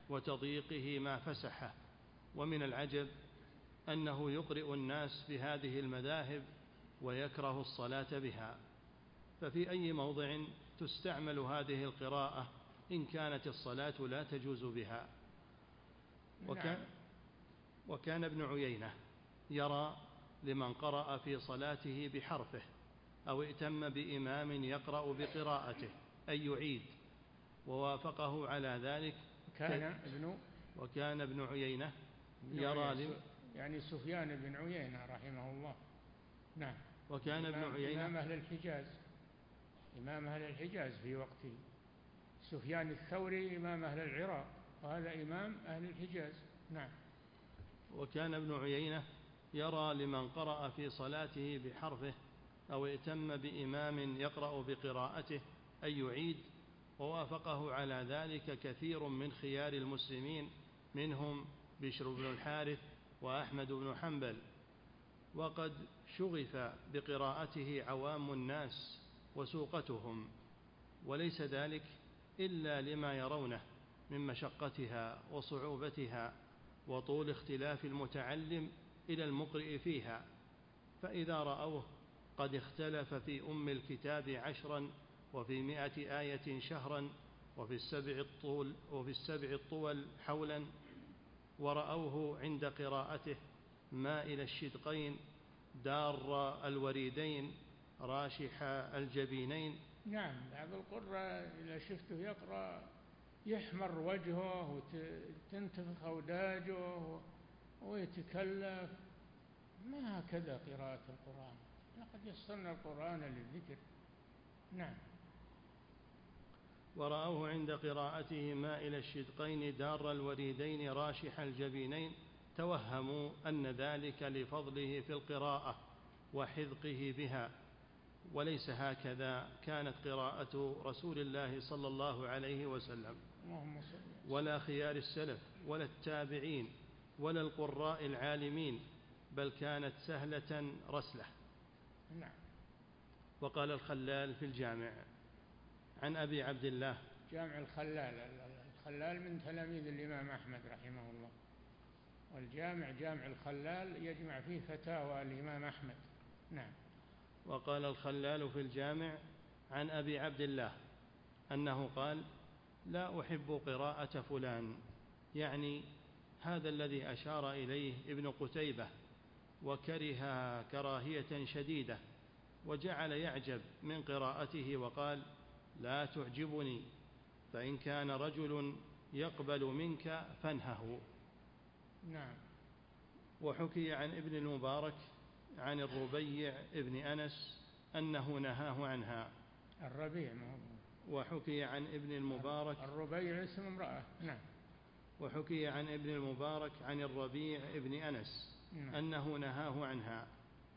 وتضييقه ما فسحه. ومن العجب أنه يقرئ الناس بهذه المذاهب ويكره الصلاة بها. ففي أي موضع تستعمل هذه القراءة إن كانت الصلاة لا تجوز بها؟ وكان, وكان ابن عيينة يرى لمن قرأ في صلاته بحرفه أو ائتم بإمام يقرأ بقراءته أن يعيد، ووافقه على ذلك كان ابن وكان ابن عيينة يرى يعني سفيان بن عيينة رحمه الله. نعم. وكان ابن عيينة إمام أهل الحجاز إمام أهل الحجاز في وقته. سفيان الثوري إمام أهل العراق، وهذا إمام أهل الحجاز. نعم. وكان ابن عيينة يرى لمن قرأ في صلاته بحرفه أو ائتم بإمام يقرأ بقراءته أن يعيد، ووافقه على ذلك كثير من خيار المسلمين، منهم بشر بن الحارث وأحمد بن حنبل. وقد شغف بقراءته عوام الناس وسوقتهم، وليس ذلك إلا لما يرونه من مشقتها وصعوبتها وطول اختلاف المتعلم إلى المقرئ فيها. فإذا رأوه قد اختلف في أم الكتاب عشرا، وفي مائة آية شهرا، وفي السبع الطول, وفي السبع الطول حولا، ورأوه عند قراءته مائل الشدقين دار الوريدين راشح الجبينين. نعم. بعض القراء إذا شفته يقرأ يحمر وجهه وتنتفخ أوداجه ويتكلف. ما هكذا قراءة القرآن، لقد يسرنا القرآن للذكر. نعم. ورأوه عند قراءته مائل الشدقين دار الوريدين راشح الجبينين، توهموا أن ذلك لفضله في القراءة وحذقه بها، وليس هكذا كانت قراءة رسول الله صلى الله عليه وسلم، ولا خيار السلف ولا التابعين ولا القراء العالمين، بل كانت سهلة رسلة. نعم. وقال الخلال في الجامع عن أبي عبد الله، جامع الخلال الخلال من تلاميذ الإمام أحمد رحمه الله، والجامع جامع الخلال يجمع فيه فتاوى الإمام أحمد. نعم. وقال الخلال في الجامع عن أبي عبد الله أنه قال: لا أحب قراءة فلان، يعني هذا الذي أشار إليه ابن قتيبة، وكره كراهية شديدة، وجعل يعجب من قراءته وقال: لا تعجبني، فإن كان رجل يقبل منك فانهه. نعم. وحكي عن ابن المبارك عن الربيع ابن أنس أنه نهاه عنها. الربيع. وحكي عن ابن المبارك الربيع اسم امرأة. نعم. وحكي عن ابن المبارك عن الربيع ابن أنس نعم. أنه نهاه عنها.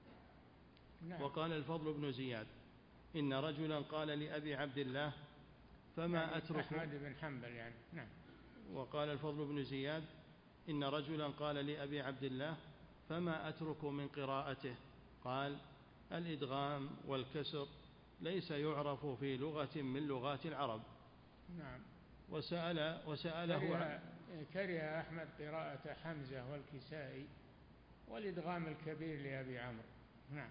نعم. وقال الفضل بن زياد: إن رجلا قال لأبي عبد الله: فما يعني أترك أحمد بن حنبل يعني. نعم. وقال الفضل بن زياد: إن رجلا قال لأبي عبد الله: فما أترك من قراءته؟ قال: الإدغام والكسر ليس يعرف في لغة من لغات العرب. نعم. وسأل وسأله كره, كره أحمد قراءة حمزة والكسائي والإدغام الكبير لأبي عمرو. نعم.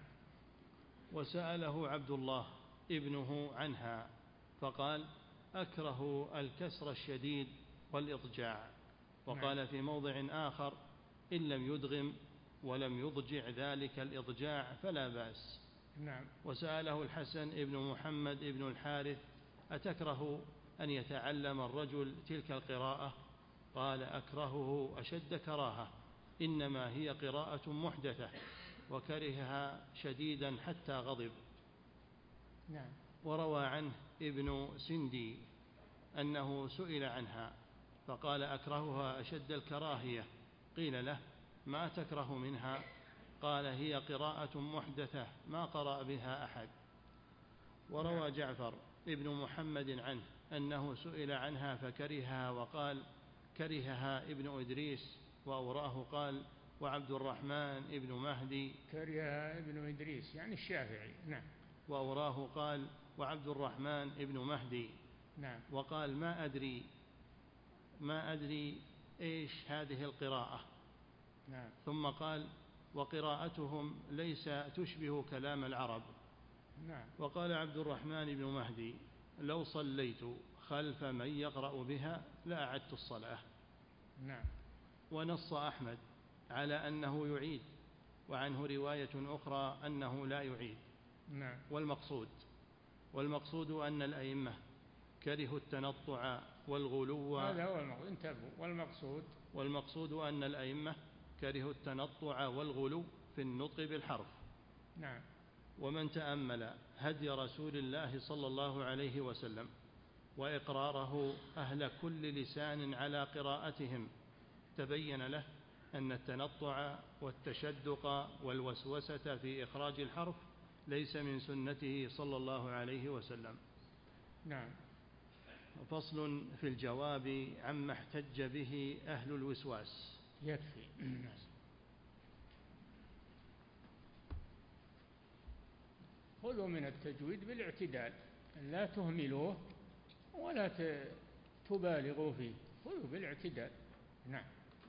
وسأله عبد الله ابنه عنها فقال: أكره الكسر الشديد والإضجاع. وقال نعم. في موضع آخر: إن لم يدغم ولم يضجع ذلك الإضجاع فلا بأس. نعم. وسأله الحسن ابن محمد ابن الحارث: أتكره أن يتعلم الرجل تلك القراءة؟ قال: أكرهه أشد كراهة، إنما هي قراءة محدثة، وكرهها شديدا حتى غضب. نعم. وروى عنه ابن سندي أنه سئل عنها فقال: أكرهها أشد الكراهية. قيل له: ما تكره منها؟ قال: هي قراءة محدثة ما قرأ بها أحد. وروى جعفر ابن محمد عنه أنه سئل عنها فكرهها وقال: كرهها ابن إدريس. وأوراه قال: وعبد الرحمن ابن مهدي. كرهها ابن إدريس يعني الشافعي. نعم. وأوراه قال: وعبد الرحمن ابن مهدي. نعم. وقال: ما أدري ما أدري إيش هذه القراءة. نعم. ثم قال: وقراءتهم ليس تشبه كلام العرب. نعم. وقال عبد الرحمن بن مهدي: لو صليت خلف من يقرأ بها لأعدت الصلاة. نعم. ونص أحمد على أنه يعيد، وعنه رواية أخرى أنه لا يعيد. نعم. والمقصود والمقصود أن الأئمة كرهوا التنطع والغلو. هذا هو المقصود. انتبهوا. والمقصود والمقصود أن الأئمة كرهوا التنطع والغلو في النطق بالحرف. نعم. ومن تأمل هدي رسول الله صلى الله عليه وسلم وإقراره أهل كل لسان على قراءتهم تبين له أن التنطع والتشدق والوسوسة في إخراج الحرف ليس من سنته صلى الله عليه وسلم. نعم. فصل في الجواب عما احتج به أهل الوسواس. يكفي. خذوا من التجويد بالاعتدال، لا تهملوه ولا تبالغوا فيه، خذوا بالاعتدال. نعم.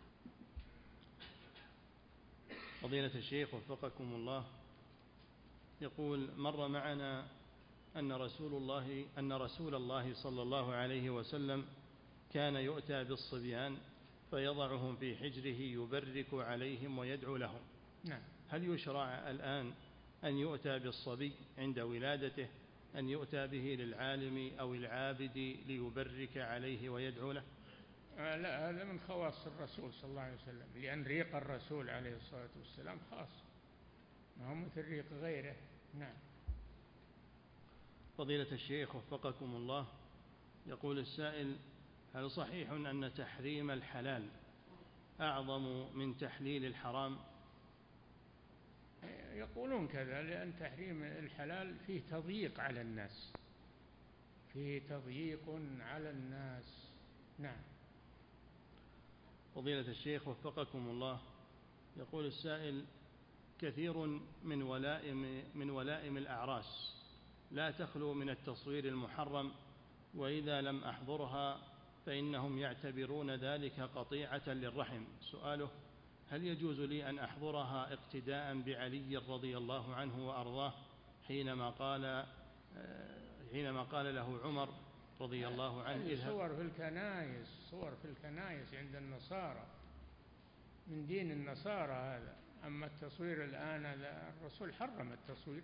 فضيلة الشيخ وفقكم الله، يقول: مر معنا أن رسول الله أن رسول الله صلى الله عليه وسلم كان يؤتى بالصبيان فيضعهم في حجره يبرك عليهم ويدعو لهم. نعم. هل يشرع الآن أن يؤتى بالصبي عند ولادته، أن يؤتى به للعالم أو العابد ليبرك عليه ويدعو له؟ آه لا، هذا من خواص الرسول صلى الله عليه وسلم، لأن ريق الرسول عليه الصلاة والسلام خاص، ما هو مثل ريق غيره. نعم. فضيلة الشيخ وفقكم الله، يقول السائل: هل صحيح أن تحريم الحلال أعظم من تحليل الحرام؟ يقولون كذا، لأن تحريم الحلال فيه تضييق على الناس، فيه تضييق على الناس. نعم. فضيلة الشيخ وفقكم الله، يقول السائل: كثير من ولائم من ولائم الأعراس لا تخلو من التصوير المحرم، وإذا لم أحضرها فإنهم يعتبرون ذلك قطيعة للرحم. سؤاله: هل يجوز لي أن أحضرها اقتداء بعلي رضي الله عنه وأرضاه حينما قال حينما قال له عمر رضي الله عنه: اذهب؟ صور في الكنائس، صور في الكنائس عند النصارى، من دين النصارى هذا. أما التصوير الآن، الرسول حرم التصوير،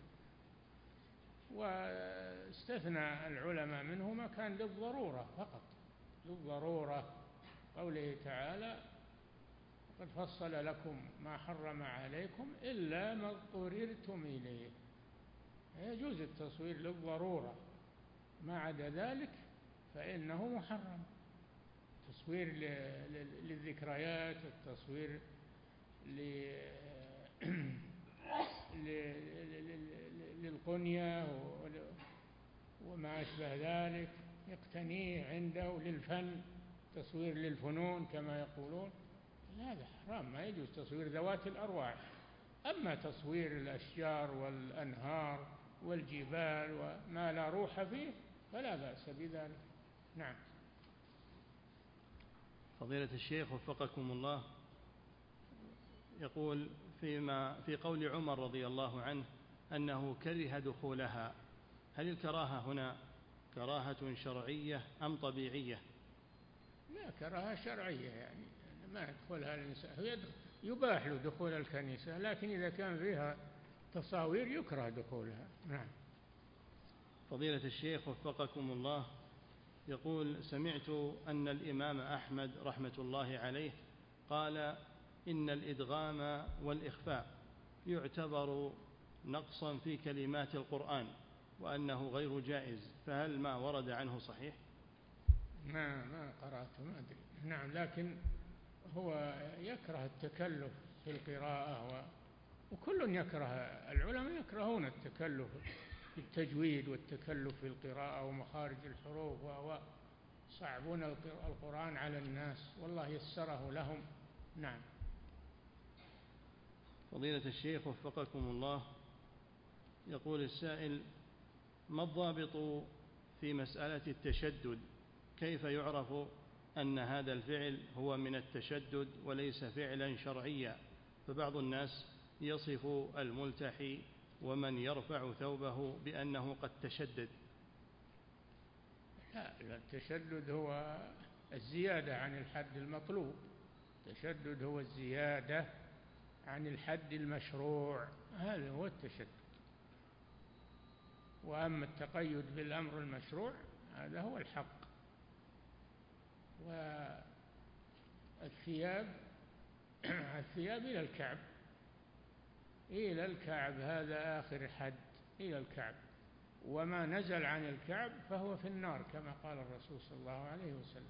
واستثنى العلماء منه ما كان للضرورة فقط، للضرورة. قوله تعالى: قد فصل لكم ما حرم عليكم إلا ما اضطررتم إليه. يجوز التصوير للضرورة، ما عدا ذلك فإنه محرم. تصوير للذكريات، التصوير للقنية وما أشبه ذلك يقتنيه عنده، للفن، تصوير للفنون كما يقولون، هذا حرام، ما يجوز تصوير ذوات الأرواح. أما تصوير الأشجار والأنهار والجبال وما لا روح فيه فلا بأس بذلك. نعم. فضيلة الشيخ وفقكم الله، يقول: فيما في قول عمر رضي الله عنه أنه كره دخولها، هل الكراهة هنا كراهة شرعية أم طبيعية؟ لا، كراهة شرعية، يعني ما يدخلها الإنسان، يباح له دخول الكنيسة، لكن إذا كان فيها تصاوير يكره دخولها. نعم. فضيلة الشيخ وفقكم الله، يقول: سمعت أن الإمام أحمد رحمة الله عليه قال إن الإدغام والإخفاء يعتبر نقصا في كلمات القرآن وأنه غير جائز، فهل ما ورد عنه صحيح؟ ما ما قرأت، ما أدري. نعم، لكن هو يكره التكلف في القراءة، و... وكل يكره، العلماء يكرهون التكلف في التجويد والتكلف في القراءة ومخارج الحروف، وصعبون القرآن على الناس، والله يسره لهم. نعم. فضيلة الشيخ وفقكم الله، يقول السائل: ما الضابط في مسألة التشدد؟ كيف يعرف أن هذا الفعل هو من التشدد وليس فعلا شرعيا، فبعض الناس يصف الملتحي ومن يرفع ثوبه بأنه قد تشدد. لا، التشدد هو الزيادة عن الحد المطلوب، التشدد هو الزيادة عن الحد المشروع، هذا هو التشدد. وأما التقيد بالأمر المشروع هذا هو الحق. والثياب الثياب إلى الكعب، إلى الكعب، هذا آخر حد إلى الكعب، وما نزل عن الكعب فهو في النار كما قال الرسول صلى الله عليه وسلم.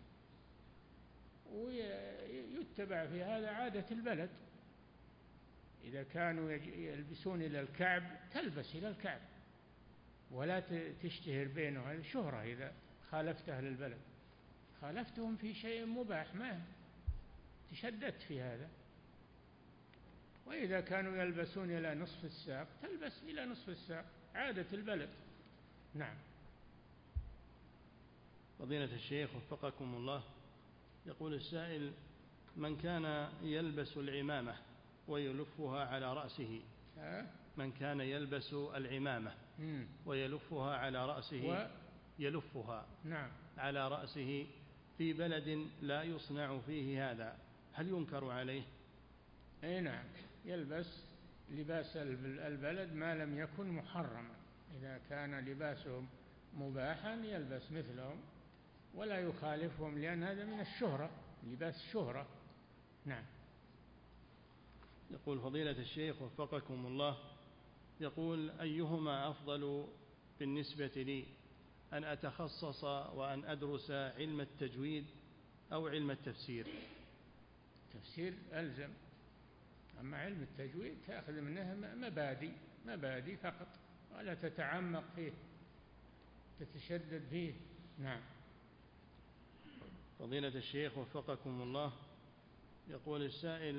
ويتبع في هذا عادة البلد، إذا كانوا يلبسون إلى الكعب تلبس إلى الكعب، ولا تشتهر بينه، هذه شهرة. إذا خالفت أهل البلد خالفتهم في شيء مباح ما تشددت في هذا. وإذا كانوا يلبسون إلى نصف الساق تلبس إلى نصف الساق، عادة البلد. نعم. فضيلة الشيخ وفقكم الله، يقول السائل: من كان يلبس العمامة ويلفها على رأسه من كان يلبس العمامة ويلفها على رأسه و... يلفها نعم. على رأسه في بلد لا يصنع فيه هذا، هل ينكر عليه؟ أي نعم، يلبس لباس البلد ما لم يكن محرما. إذا كان لباسهم مباحا يلبس مثلهم ولا يخالفهم، لأن هذا من الشهرة، لباس الشهرة. نعم. يقول فضيلة الشيخ وفقكم الله، يقول: أيهما أفضل بالنسبة لي، أن أتخصص وأن أدرس علم التجويد أو علم التفسير؟ تفسير ألزم، أما علم التجويد تأخذ منه مبادئ مبادئ فقط، ولا تتعمق فيه تتشدد فيه. نعم. فضيلة الشيخ وفقكم الله، يقول السائل: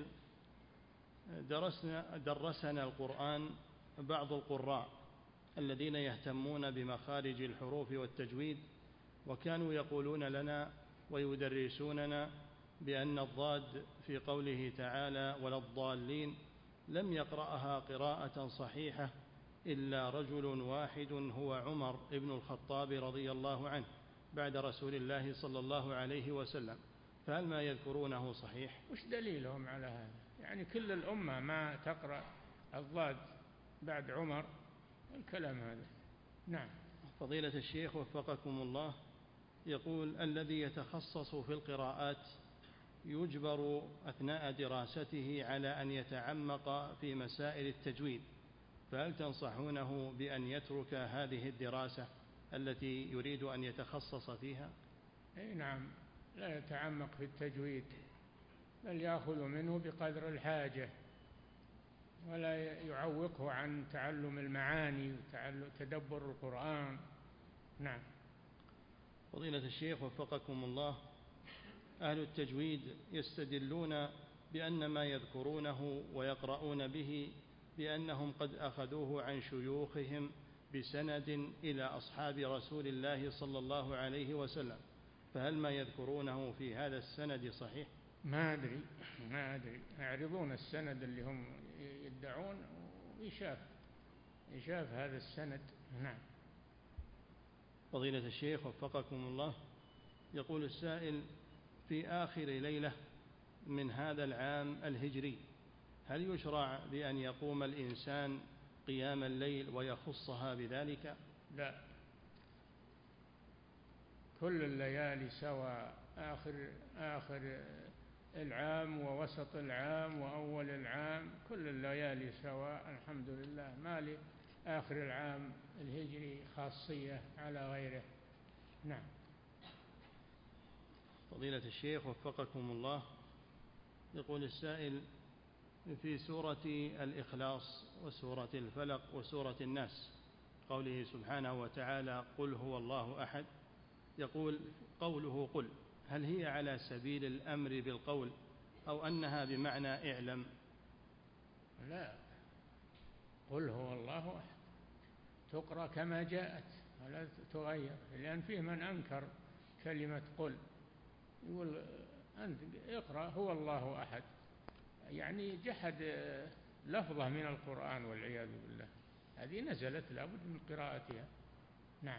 درسنا درسنا القرآن بعض القراء الذين يهتمون بمخارج الحروف والتجويد، وكانوا يقولون لنا ويدرسوننا بأن الضاد في قوله تعالى ولا الضالين لم يقرأها قراءة صحيحة إلا رجل واحد هو عمر بن الخطاب رضي الله عنه بعد رسول الله صلى الله عليه وسلم، فهل ما يذكرونه صحيح؟ وش دليلهم على هذا؟ يعني كل الأمة ما تقرأ الضاد بعد عمر، الكلام هذا. نعم. فضيلة الشيخ وفقكم الله، يقول: الذي يتخصص في القراءات يجبر أثناء دراسته على أن يتعمق في مسائل التجويد، فهل تنصحونه بأن يترك هذه الدراسة التي يريد أن يتخصص فيها؟ أي نعم، لا يتعمق في التجويد، بل يأخذ منه بقدر الحاجة، ولا يعوقه عن تعلم المعاني وتدبر القرآن. نعم. فضيلة الشيخ وفقكم الله، أهل التجويد يستدلون بأن ما يذكرونه ويقرؤون به بأنهم قد أخذوه عن شيوخهم بسند إلى أصحاب رسول الله صلى الله عليه وسلم، فهل ما يذكرونه في هذا السند صحيح؟ ما أدري ما أدري يعرضون السند اللي هم يدعون ويشاف يشاف هذا السند. نعم. فضيلة الشيخ وفقكم الله، يقول السائل: في آخر ليلة من هذا العام الهجري هل يشرع بأن يقوم الإنسان قيام الليل ويخصها بذلك؟ لا، كل الليالي سواء، آخر آخر العام ووسط العام وأول العام، كل الليالي سواء الحمد لله، ما لآخر العام الهجري خاصية على غيره. نعم. فضيلة الشيخ وفقكم الله، يقول السائل: في سورة الإخلاص وسورة الفلق وسورة الناس قوله سبحانه وتعالى قل هو الله أحد، يقول: قوله قل هل هي على سبيل الأمر بالقول أو أنها بمعنى اعلم؟ لا، قل هو الله أحد تقرأ كما جاءت ولا تغير، لأن فيه من أنكر كلمة قل، يقول أنت اقرأ هو الله أحد، يعني جحد لفظة من القرآن والعياذ بالله. هذه نزلت لابد من قراءتها. نعم.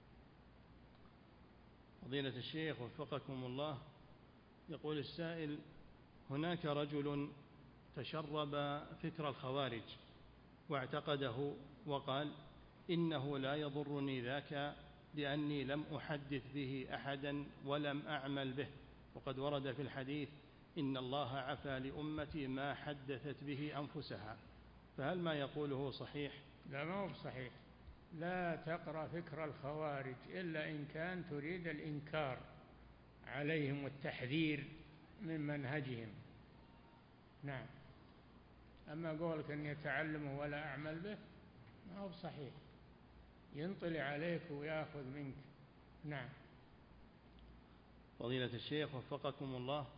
فضيلة الشيخ وفقكم الله، يقول السائل: هناك رجل تشرب فكر الخوارج واعتقده وقال: إنه لا يضرني ذاك لأني لم أحدث به أحدا ولم أعمل به، وقد ورد في الحديث: إن الله عفى لأمتي ما حدثت به أنفسها، فهل ما يقوله صحيح؟ لا، ما هو صحيح. لا تقرأ فكر الخوارج إلا إن كان تريد الإنكار عليهم والتحذير من منهجهم. نعم. أما قولك أن يتعلمه ولا أعمل به ما هو صحيح، ينطلع عليك ويأخذ منك. نعم. فضيلة الشيخ وفقكم الله،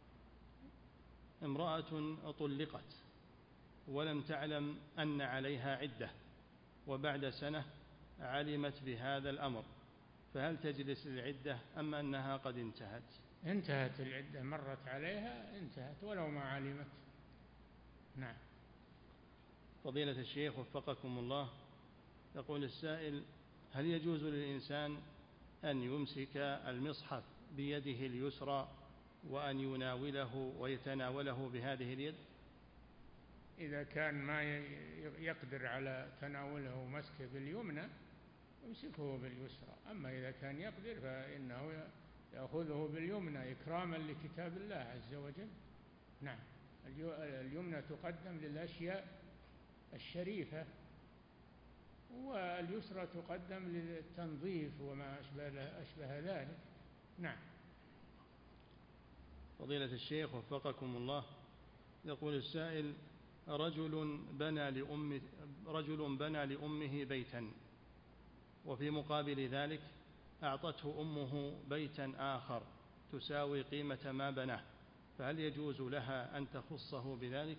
امرأة طلقت ولم تعلم أن عليها عدة، وبعد سنة علمت بهذا الأمر، فهل تجلس للعدة أم أنها قد انتهت؟ انتهت العدة، مرت عليها انتهت ولو ما علمت. نعم. فضيلة الشيخ وفقكم الله، يقول السائل: هل يجوز للإنسان أن يمسك المصحف بيده اليسرى وأن يناوله ويتناوله بهذه اليد؟ إذا كان ما يقدر على تناوله ومسكه باليمنى يمسكه باليسرى، أما إذا كان يقدر فإنه يأخذه باليمنى إكراما لكتاب الله عز وجل. نعم. اليمنى تقدم للأشياء الشريفة، واليسرى تقدم للتنظيف وما أشبه ذلك. نعم. فضيلة الشيخ وفقكم الله، يقول السائل: رجل بنى لأم رجل بنى لأمه بيتا، وفي مقابل ذلك أعطته أمه بيتا آخر تساوي قيمة ما بناه، فهل يجوز لها أن تخصه بذلك؟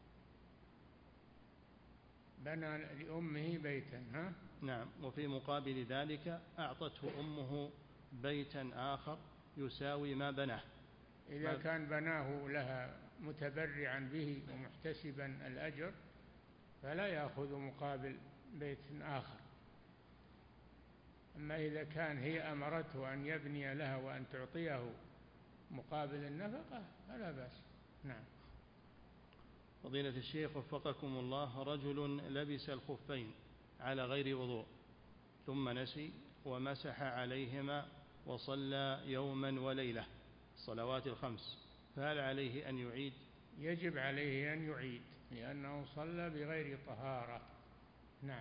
بنى لأمه بيتا، ها؟ نعم. وفي مقابل ذلك أعطته أمه بيتا آخر يساوي ما بناه. إذا كان بناه لها متبرعا به ومحتسبا الأجر فلا يأخذ مقابل بيت آخر. أما إذا كان هي أمرته أن يبني لها وأن تعطيه مقابل النفقة فلا بأس. نعم. فضيلة الشيخ وفقكم الله، رجل لبس الخفين على غير وضوء ثم نسي ومسح عليهما وصلى يوما وليلة الصلوات الخمس، فهل عليه أن يعيد؟ يجب عليه أن يعيد، لأنه صلى بغير طهارة. نعم.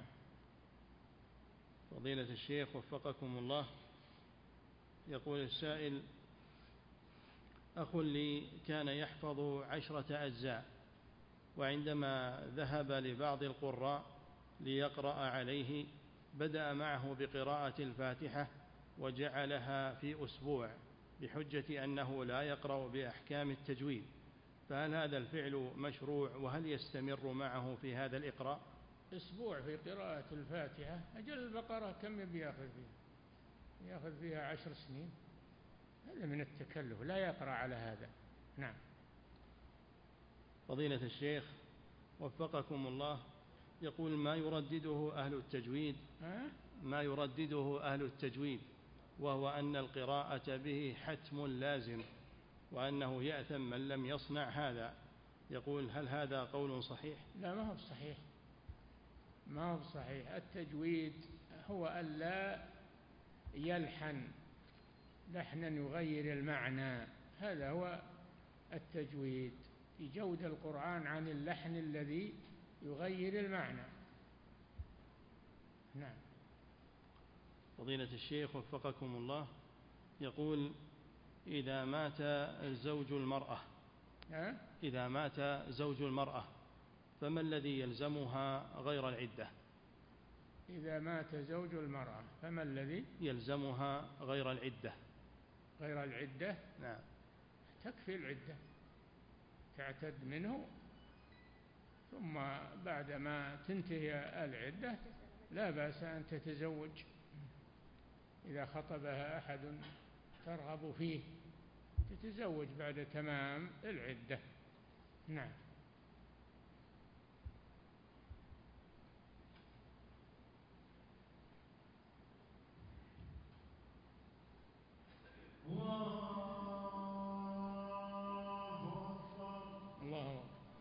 فضيلة الشيخ وفقكم الله، يقول السائل: أخ لي كان يحفظ عشرة أجزاء، وعندما ذهب لبعض القراء ليقرأ عليه بدأ معه بقراءة الفاتحة وجعلها في أسبوع بحجة أنه لا يقرأ بأحكام التجويد، فهل هذا الفعل مشروع؟ وهل يستمر معه في هذا الإقراء؟ أسبوع في قراءة الفاتحة؟ أجل البقرة كم بيأخذ فيها؟ يأخذ فيها عشر سنين. هذا من التكلف، لا يقرأ على هذا. نعم. فضيلة الشيخ وفقكم الله، يقول: ما يردده أهل التجويد ما يردده أهل التجويد وهو أن القراءة به حتم لازم، وأنه يأثم من لم يصنع هذا، يقول: هل هذا قول صحيح؟ لا، ما هو صحيح، ما هو صحيح. التجويد هو أن لا يلحن لحنا يغير المعنى، هذا هو التجويد، في جود القرآن عن اللحن الذي يغير المعنى. نعم. فضيلة الشيخ وفقكم الله، يقول: إذا مات زوج المرأة أه؟ إذا مات زوج المرأة فما الذي يلزمها غير العدة؟ إذا مات زوج المرأة فما الذي يلزمها غير العدة؟ غير العدة؟ نعم. تكفي العدة، تعتد منه، ثم بعدما تنتهي العدة لا بأس أن تتزوج إذا خطبها أحد ترغب فيه. تتزوج بعد تمام العدة. نعم. الله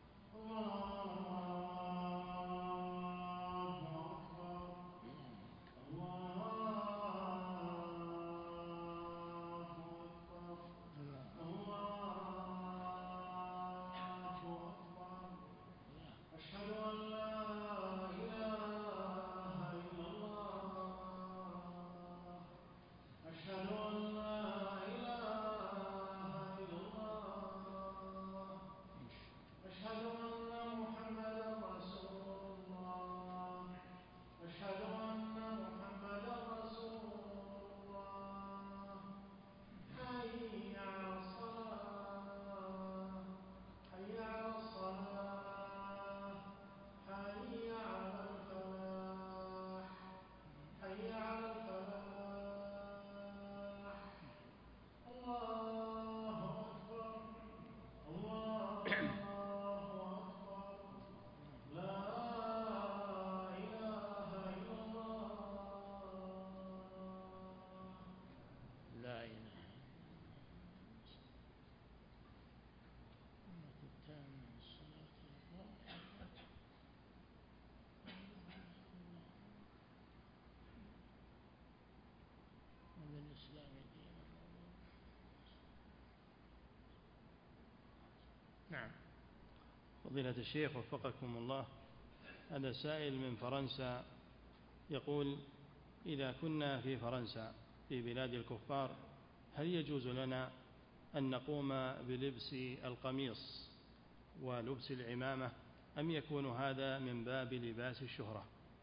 نعم. فضيلة الشيخ وفقكم الله، هذا سائل من فرنسا يقول: إذا كنا في فرنسا في بلاد الكفار هل يجوز لنا أن نقوم بلبس القميص ولبس العمامة، أم يكون هذا من باب لباس الشهرة؟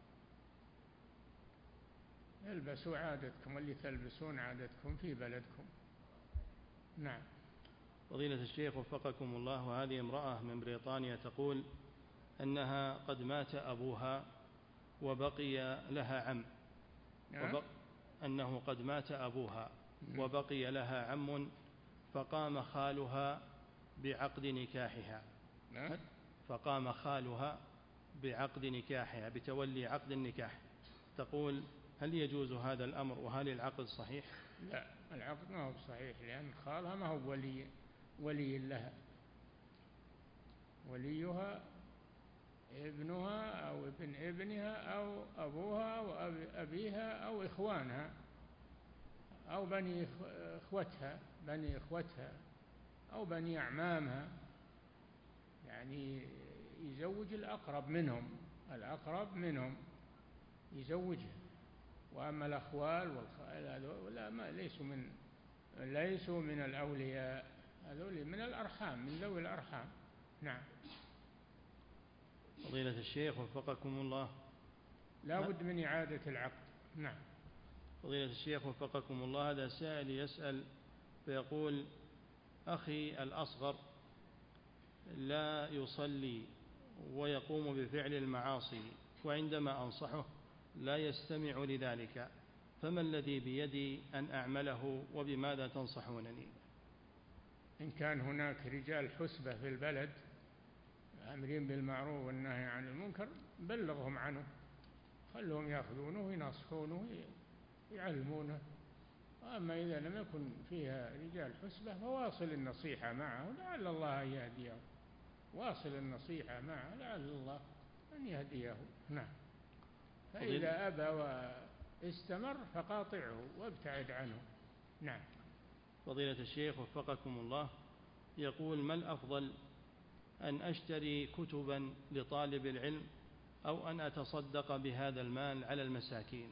البسوا عادتكم اللي تلبسون عادتكم في بلدكم. نعم. فضيلة الشيخ وفقكم الله، وهذه امرأة من بريطانيا تقول أنها قد مات أبوها وبقي لها عم، وبق... أنه قد مات أبوها وبقي لها عم، فقام خالها بعقد نكاحها. فقام خالها بعقد نكاحها بتولي عقد النكاح. تقول: هل يجوز هذا الأمر، وهل العقد صحيح؟ لا، العقد ما هو صحيح، لأن خالها ما هو ولي ولي لها، وليها ابنها أو ابن ابنها أو أبوها أو أبيها أو إخوانها أو بني إخوتها بني إخوتها أو بني أعمامها، يعني يزوج الأقرب منهم الأقرب منهم يزوجها. وأما الأخوال والخال لا، ما ليسوا من ليسوا من الأولياء، هذول من الأرحام، من ذوي الأرحام. نعم. فضيلة الشيخ وفقكم الله، لا بد من إعادة العقد. نعم. فضيلة الشيخ وفقكم الله، هذا سائل يسأل فيقول: أخي الأصغر لا يصلي ويقوم بفعل المعاصي، وعندما أنصحه لا يستمع لذلك، فما الذي بيدي أن أعمله، وبماذا تنصحونني؟ إن كان هناك رجال حسبة في البلد آمرين بالمعروف والنهي عن المنكر بلغهم عنه، خلهم يأخذونه وينصحونه ويعلمونه. وأما إذا لم يكن فيها رجال حسبة فواصل النصيحة معه لعل الله يهديه، واصل النصيحة معه لعل الله أن يهديه. نعم. فإذا أبى واستمر فقاطعه وابتعد عنه. نعم. فضيلة الشيخ وفقكم الله، يقول: ما الأفضل، أن أشتري كتبا لطالب العلم أو أن أتصدق بهذا المال على المساكين؟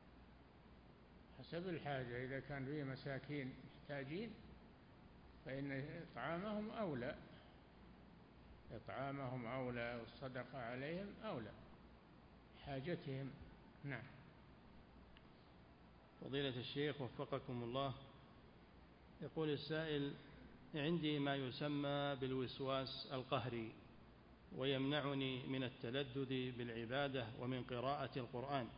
حسب الحاجة، إذا كان فيه مساكين محتاجين فإن إطعامهم أولى، إطعامهم أولى والصدقة عليهم أولى حاجتهم. نعم. فضيلة الشيخ وفقكم الله، يقول السائل: عندي ما يسمى بالوسواس القهري ويمنعني من التلذذ بالعبادة ومن قراءة القرآن،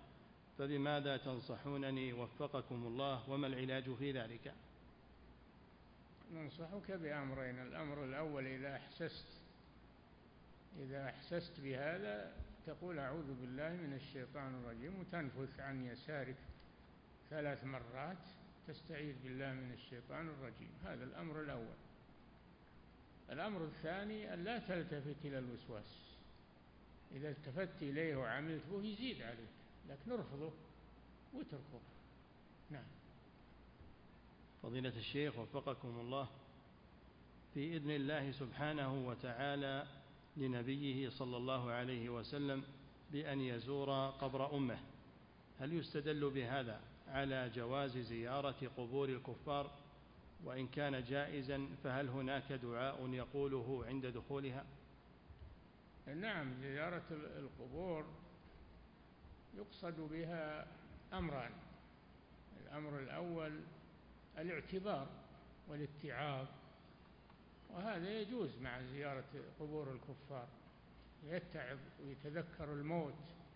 فبماذا تنصحونني وفقكم الله، وما العلاج في ذلك؟ ننصحك بأمرين. الأمر الأول، إذا أحسست إذا أحسست بهذا تقول أعوذ بالله من الشيطان الرجيم، وتنفث عن يسارك ثلاث مرات تستعيذ بالله من الشيطان الرجيم. هذا الأمر الأول. الأمر الثاني أن لا تلتفت إلى الوسواس. إذا التفت إليه وعملت به يزيد عليك، لكن ارفضه واتركه. نعم. فضيلة الشيخ وفقكم الله، في إذن الله سبحانه وتعالى لنبيه صلى الله عليه وسلم بأن يزور قبر أمه، هل يستدل بهذا على جواز زيارة قبور الكفار؟ وإن كان جائزا فهل هناك دعاء يقوله عند دخولها؟ نعم، زيارة القبور يقصد بها أمران. الأمر الأول الاعتبار والاتعاظ، وهذا يجوز مع زيارة قبور الكفار، يتعظ ويتذكر الموت.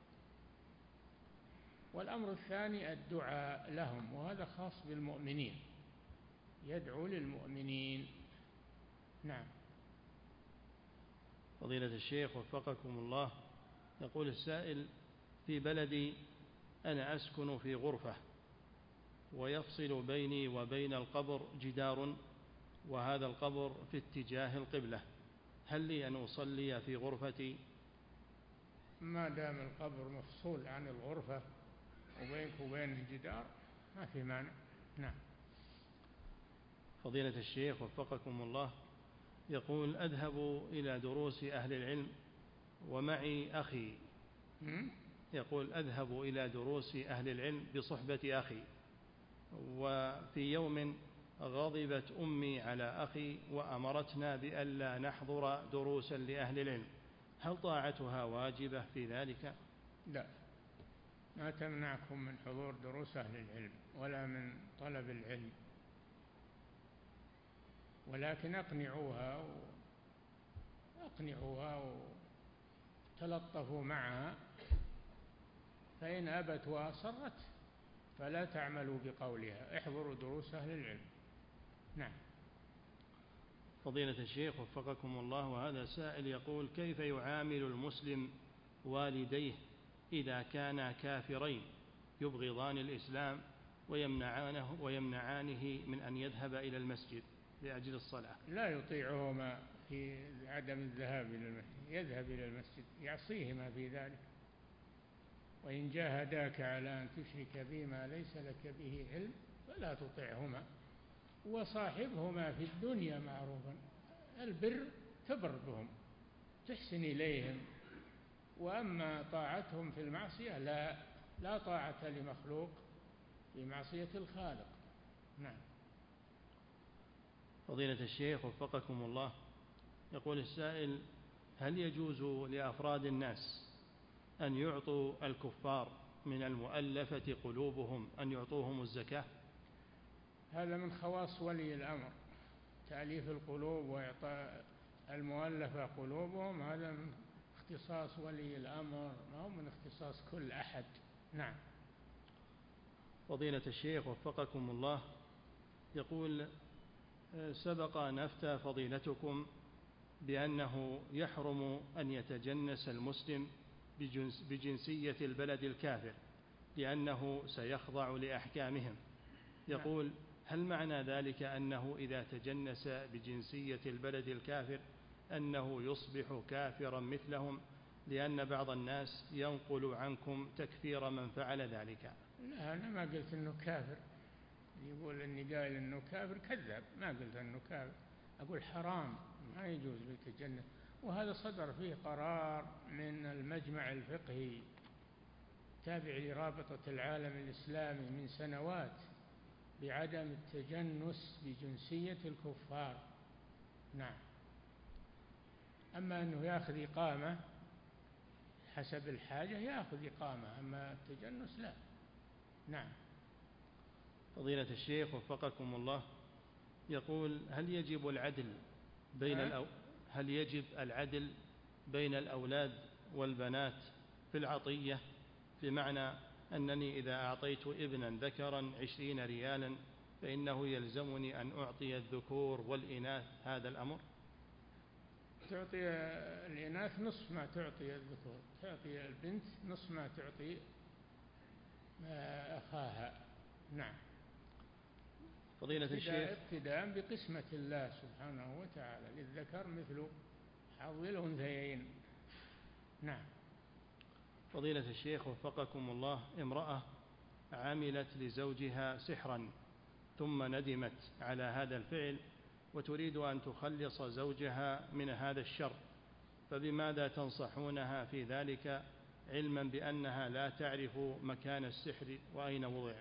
والأمر الثاني الدعاء لهم، وهذا خاص بالمؤمنين، يدعو للمؤمنين. نعم. فضيلة الشيخ وفقكم الله، يقول السائل: في بلدي أنا أسكن في غرفة، ويفصل بيني وبين القبر جدار، وهذا القبر في اتجاه القبلة، هل لي أن أصلي في غرفتي؟ ما دام القبر مفصول عن الغرفة وبينك وبين الجدار ما في مانع. نعم. فضيلة الشيخ وفقكم الله، يقول: أذهب إلى دروس أهل العلم ومعي أخي. يقول: أذهب إلى دروس أهل العلم بصحبة أخي، وفي يوم غضبت أمي على أخي وأمرتنا بألا نحضر دروسا لأهل العلم، هل طاعتها واجبة في ذلك؟ لا، ما تمنعكم من حضور دروس أهل العلم ولا من طلب العلم، ولكن أقنعوها أقنعوها وتلطفوا معها، فإن أبت وأصرت فلا تعملوا بقولها، احضروا دروس أهل العلم. نعم. فضيلة الشيخ وفقكم الله، وهذا سائل يقول: كيف يعامل المسلم والديه إذا كانا كافرين يبغضان الإسلام ويمنعانه, ويمنعانه من أن يذهب إلى المسجد لأجل الصلاة؟ لا يطيعهما في عدم الذهاب إلى المسجد، يذهب إلى المسجد، يعصيهما في ذلك. وإن جاهداك على أن تشرك بما ليس لك به علم فلا تطعهما، وصاحبهما في الدنيا معروفا. البر تبر بهم، تحسن إليهم، وأما طاعتهم في المعصية لا لا طاعة لمخلوق في معصية الخالق. نعم. فضيلة الشيخ وفقكم الله، يقول السائل: هل يجوز لأفراد الناس أن يعطوا الكفار من المؤلفة قلوبهم أن يعطوهم الزكاة؟ هذا من خواص ولي الأمر، تأليف القلوب وإعطاء المؤلفة قلوبهم، هذا من اختصاص ولي الأمر، ما هو من اختصاص كل أحد. نعم. فضيلة الشيخ وفقكم الله، يقول: سبق أن أفتى فضيلتكم بأنه يحرم أن يتجنس المسلم بجنس بجنسية البلد الكافر لأنه سيخضع لأحكامهم. يقول: هل معنى ذلك أنه إذا تجنس بجنسية البلد الكافر أنه يصبح كافرا مثلهم؟ لأن بعض الناس ينقل عنكم تكفير من فعل ذلك. لا، أنا ما قلت أنه كافر. يقول أني قائل أنه كافر كذاب، ما قلت أنه كافر، أقول حرام، ما يجوز يتجنس. وهذا صدر فيه قرار من المجمع الفقهي تابع لرابطة العالم الإسلامي من سنوات بعدم التجنس بجنسية الكفار. نعم. أما أنه يأخذ إقامة حسب الحاجة يأخذ إقامة، أما التجنس لا. نعم. فضيلة الشيخ وفقكم الله، يقول: هل يجب العدل بين الأو... هل يجب العدل بين الأولاد والبنات في العطية؟ بمعنى أنني إذا أعطيت ابنا ذكرا عشرين ريالا فإنه يلزمني أن أعطي الذكور والإناث هذا الأمر؟ تعطي الإناث نصف ما تعطي الذكور، تعطي البنت نصف ما تعطي أخاها. نعم. فضيلة الشيخ، ابتداء بقسمة الله سبحانه وتعالى، للذكر مثل حظ الأنثيين. نعم. فضيلة الشيخ وفقكم الله، امرأة عملت لزوجها سحرا ثم ندمت على هذا الفعل وتريد أن تخلص زوجها من هذا الشر، فبماذا تنصحونها في ذلك، علما بأنها لا تعرف مكان السحر وأين وضع؟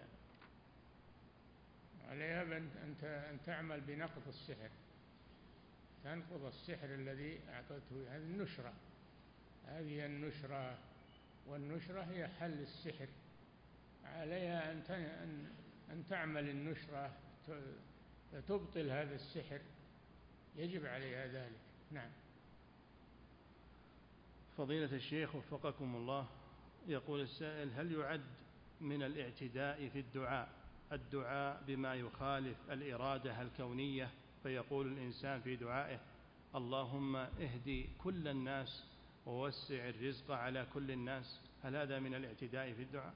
عليها أن تعمل بنقض السحر، تنقض السحر الذي أعطته، هذه النشرة، هذه النشرة، والنشرة هي حل السحر. عليها أن أن تعمل النشرة تبطل هذا السحر، يجب عليها ذلك. نعم. فضيلة الشيخ وفقكم الله، يقول السائل: هل يعد من الاعتداء في الدعاء الدعاء بما يخالف الإرادة الكونية، فيقول الإنسان في دعائه: اللهم اهدي كل الناس ووسع الرزق على كل الناس؟ هل هذا من الاعتداء في الدعاء؟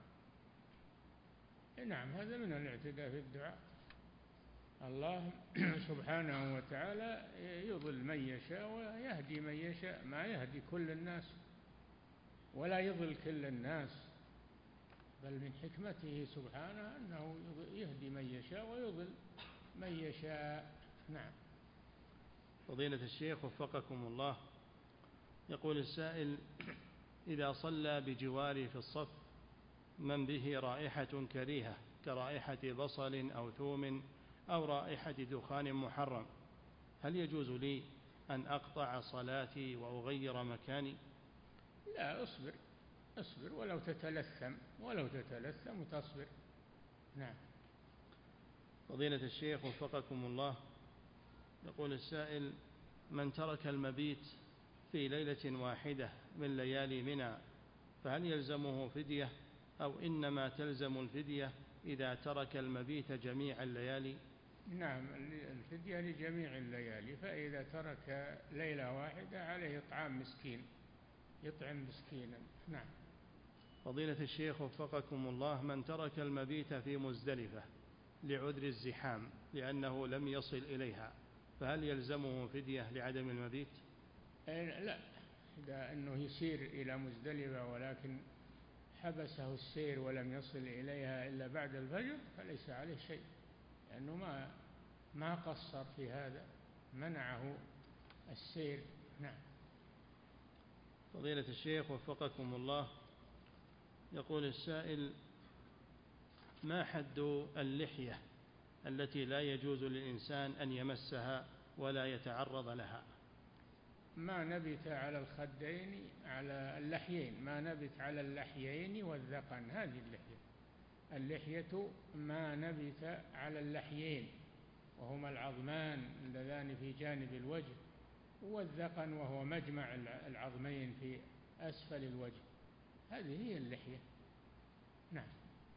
نعم، هذا من الاعتداء في الدعاء. الله سبحانه وتعالى يضل من يشاء ويهدي من يشاء، ما يهدي كل الناس ولا يضل كل الناس، بل من حكمته سبحانه أنه يهدي من يشاء ويضل من يشاء. نعم. فضيلة الشيخ وفقكم الله، يقول السائل: إذا صلى بجواري في الصف من به رائحة كريهة كرائحة بصل أو ثوم أو رائحة دخان محرم، هل يجوز لي أن أقطع صلاتي وأغير مكاني؟ لا، اصبر اصبر ولو تتلثم ولو تتلثم وتصبر. نعم. فضيلة الشيخ وفقكم الله، يقول السائل: من ترك المبيت في ليلة واحدة من ليالي منى فهل يلزمه فدية، أو إنما تلزم الفدية إذا ترك المبيت جميع الليالي؟ نعم، الفدية لجميع الليالي، فإذا ترك ليلة واحدة عليه إطعام مسكين، يطعم مسكينا. نعم. فضيلة الشيخ وفقكم الله، من ترك المبيت في مزدلفة لعذر الزحام لأنه لم يصل إليها فهل يلزمه فدية لعدم المبيت؟ لا، إذا أنه يسير إلى مزدلفة ولكن حبسه السير ولم يصل إليها إلا بعد الفجر فليس عليه شيء، لأنه ما ما قصر في هذا، منعه السير. نعم. فضيلة الشيخ وفقكم الله، يقول السائل: ما حد اللحية التي لا يجوز للإنسان أن يمسها ولا يتعرض لها؟ ما نبت على الخدين، على اللحيين، ما نبت على اللحيين والذقن، هذه اللحية. اللحية ما نبت على اللحيين وهما العظمان اللذان في جانب الوجه، والذقن وهو مجمع العظمين في أسفل الوجه، هذه هي اللحية. نعم.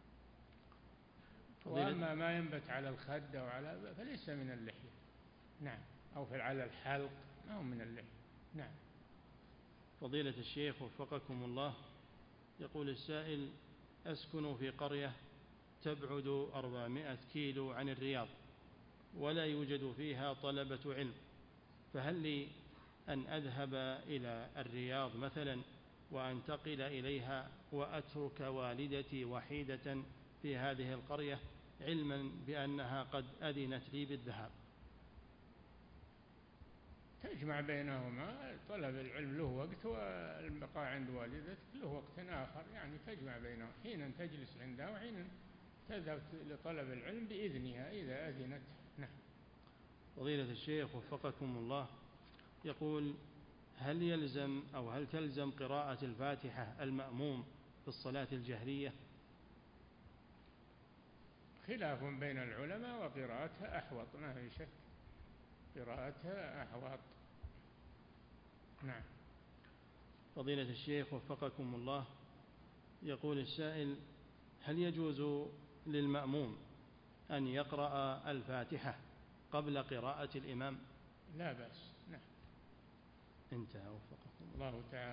وأما ما ينبت على الخد أو على فليس من اللحية. نعم. أو في على الحلق ما هو من اللحية. نعم. فضيلة الشيخ وفقكم الله، يقول السائل: أسكن في قرية تبعد أربعمائة كيلو عن الرياض ولا يوجد فيها طلبة علم، فهل لي أن أذهب إلى الرياض مثلا وأنتقل إليها وأترك والدتي وحيدة في هذه القرية علما بأنها قد أذنت لي بالذهاب؟ تجمع بينهما، طلب العلم له وقت والبقاء عند والدتك له وقت آخر، يعني تجمع بينهما، حين تجلس عندها وحين تذهب لطلب العلم بإذنها إذا أذنت. نعم. فضيلة الشيخ وفقكم الله، يقول: هل يلزم أو هل تلزم قراءة الفاتحة المأموم في الصلاة الجهرية؟ خلاف بين العلماء، وقراءتها أحوط ما في شك، قراءتها أحوط. نعم. فضيلة الشيخ وفقكم الله، يقول السائل: هل يجوز للمأموم أن يقرأ الفاتحة قبل قراءة الإمام؟ لا بأس. نعم. انتهى وفقكم الله تعالى.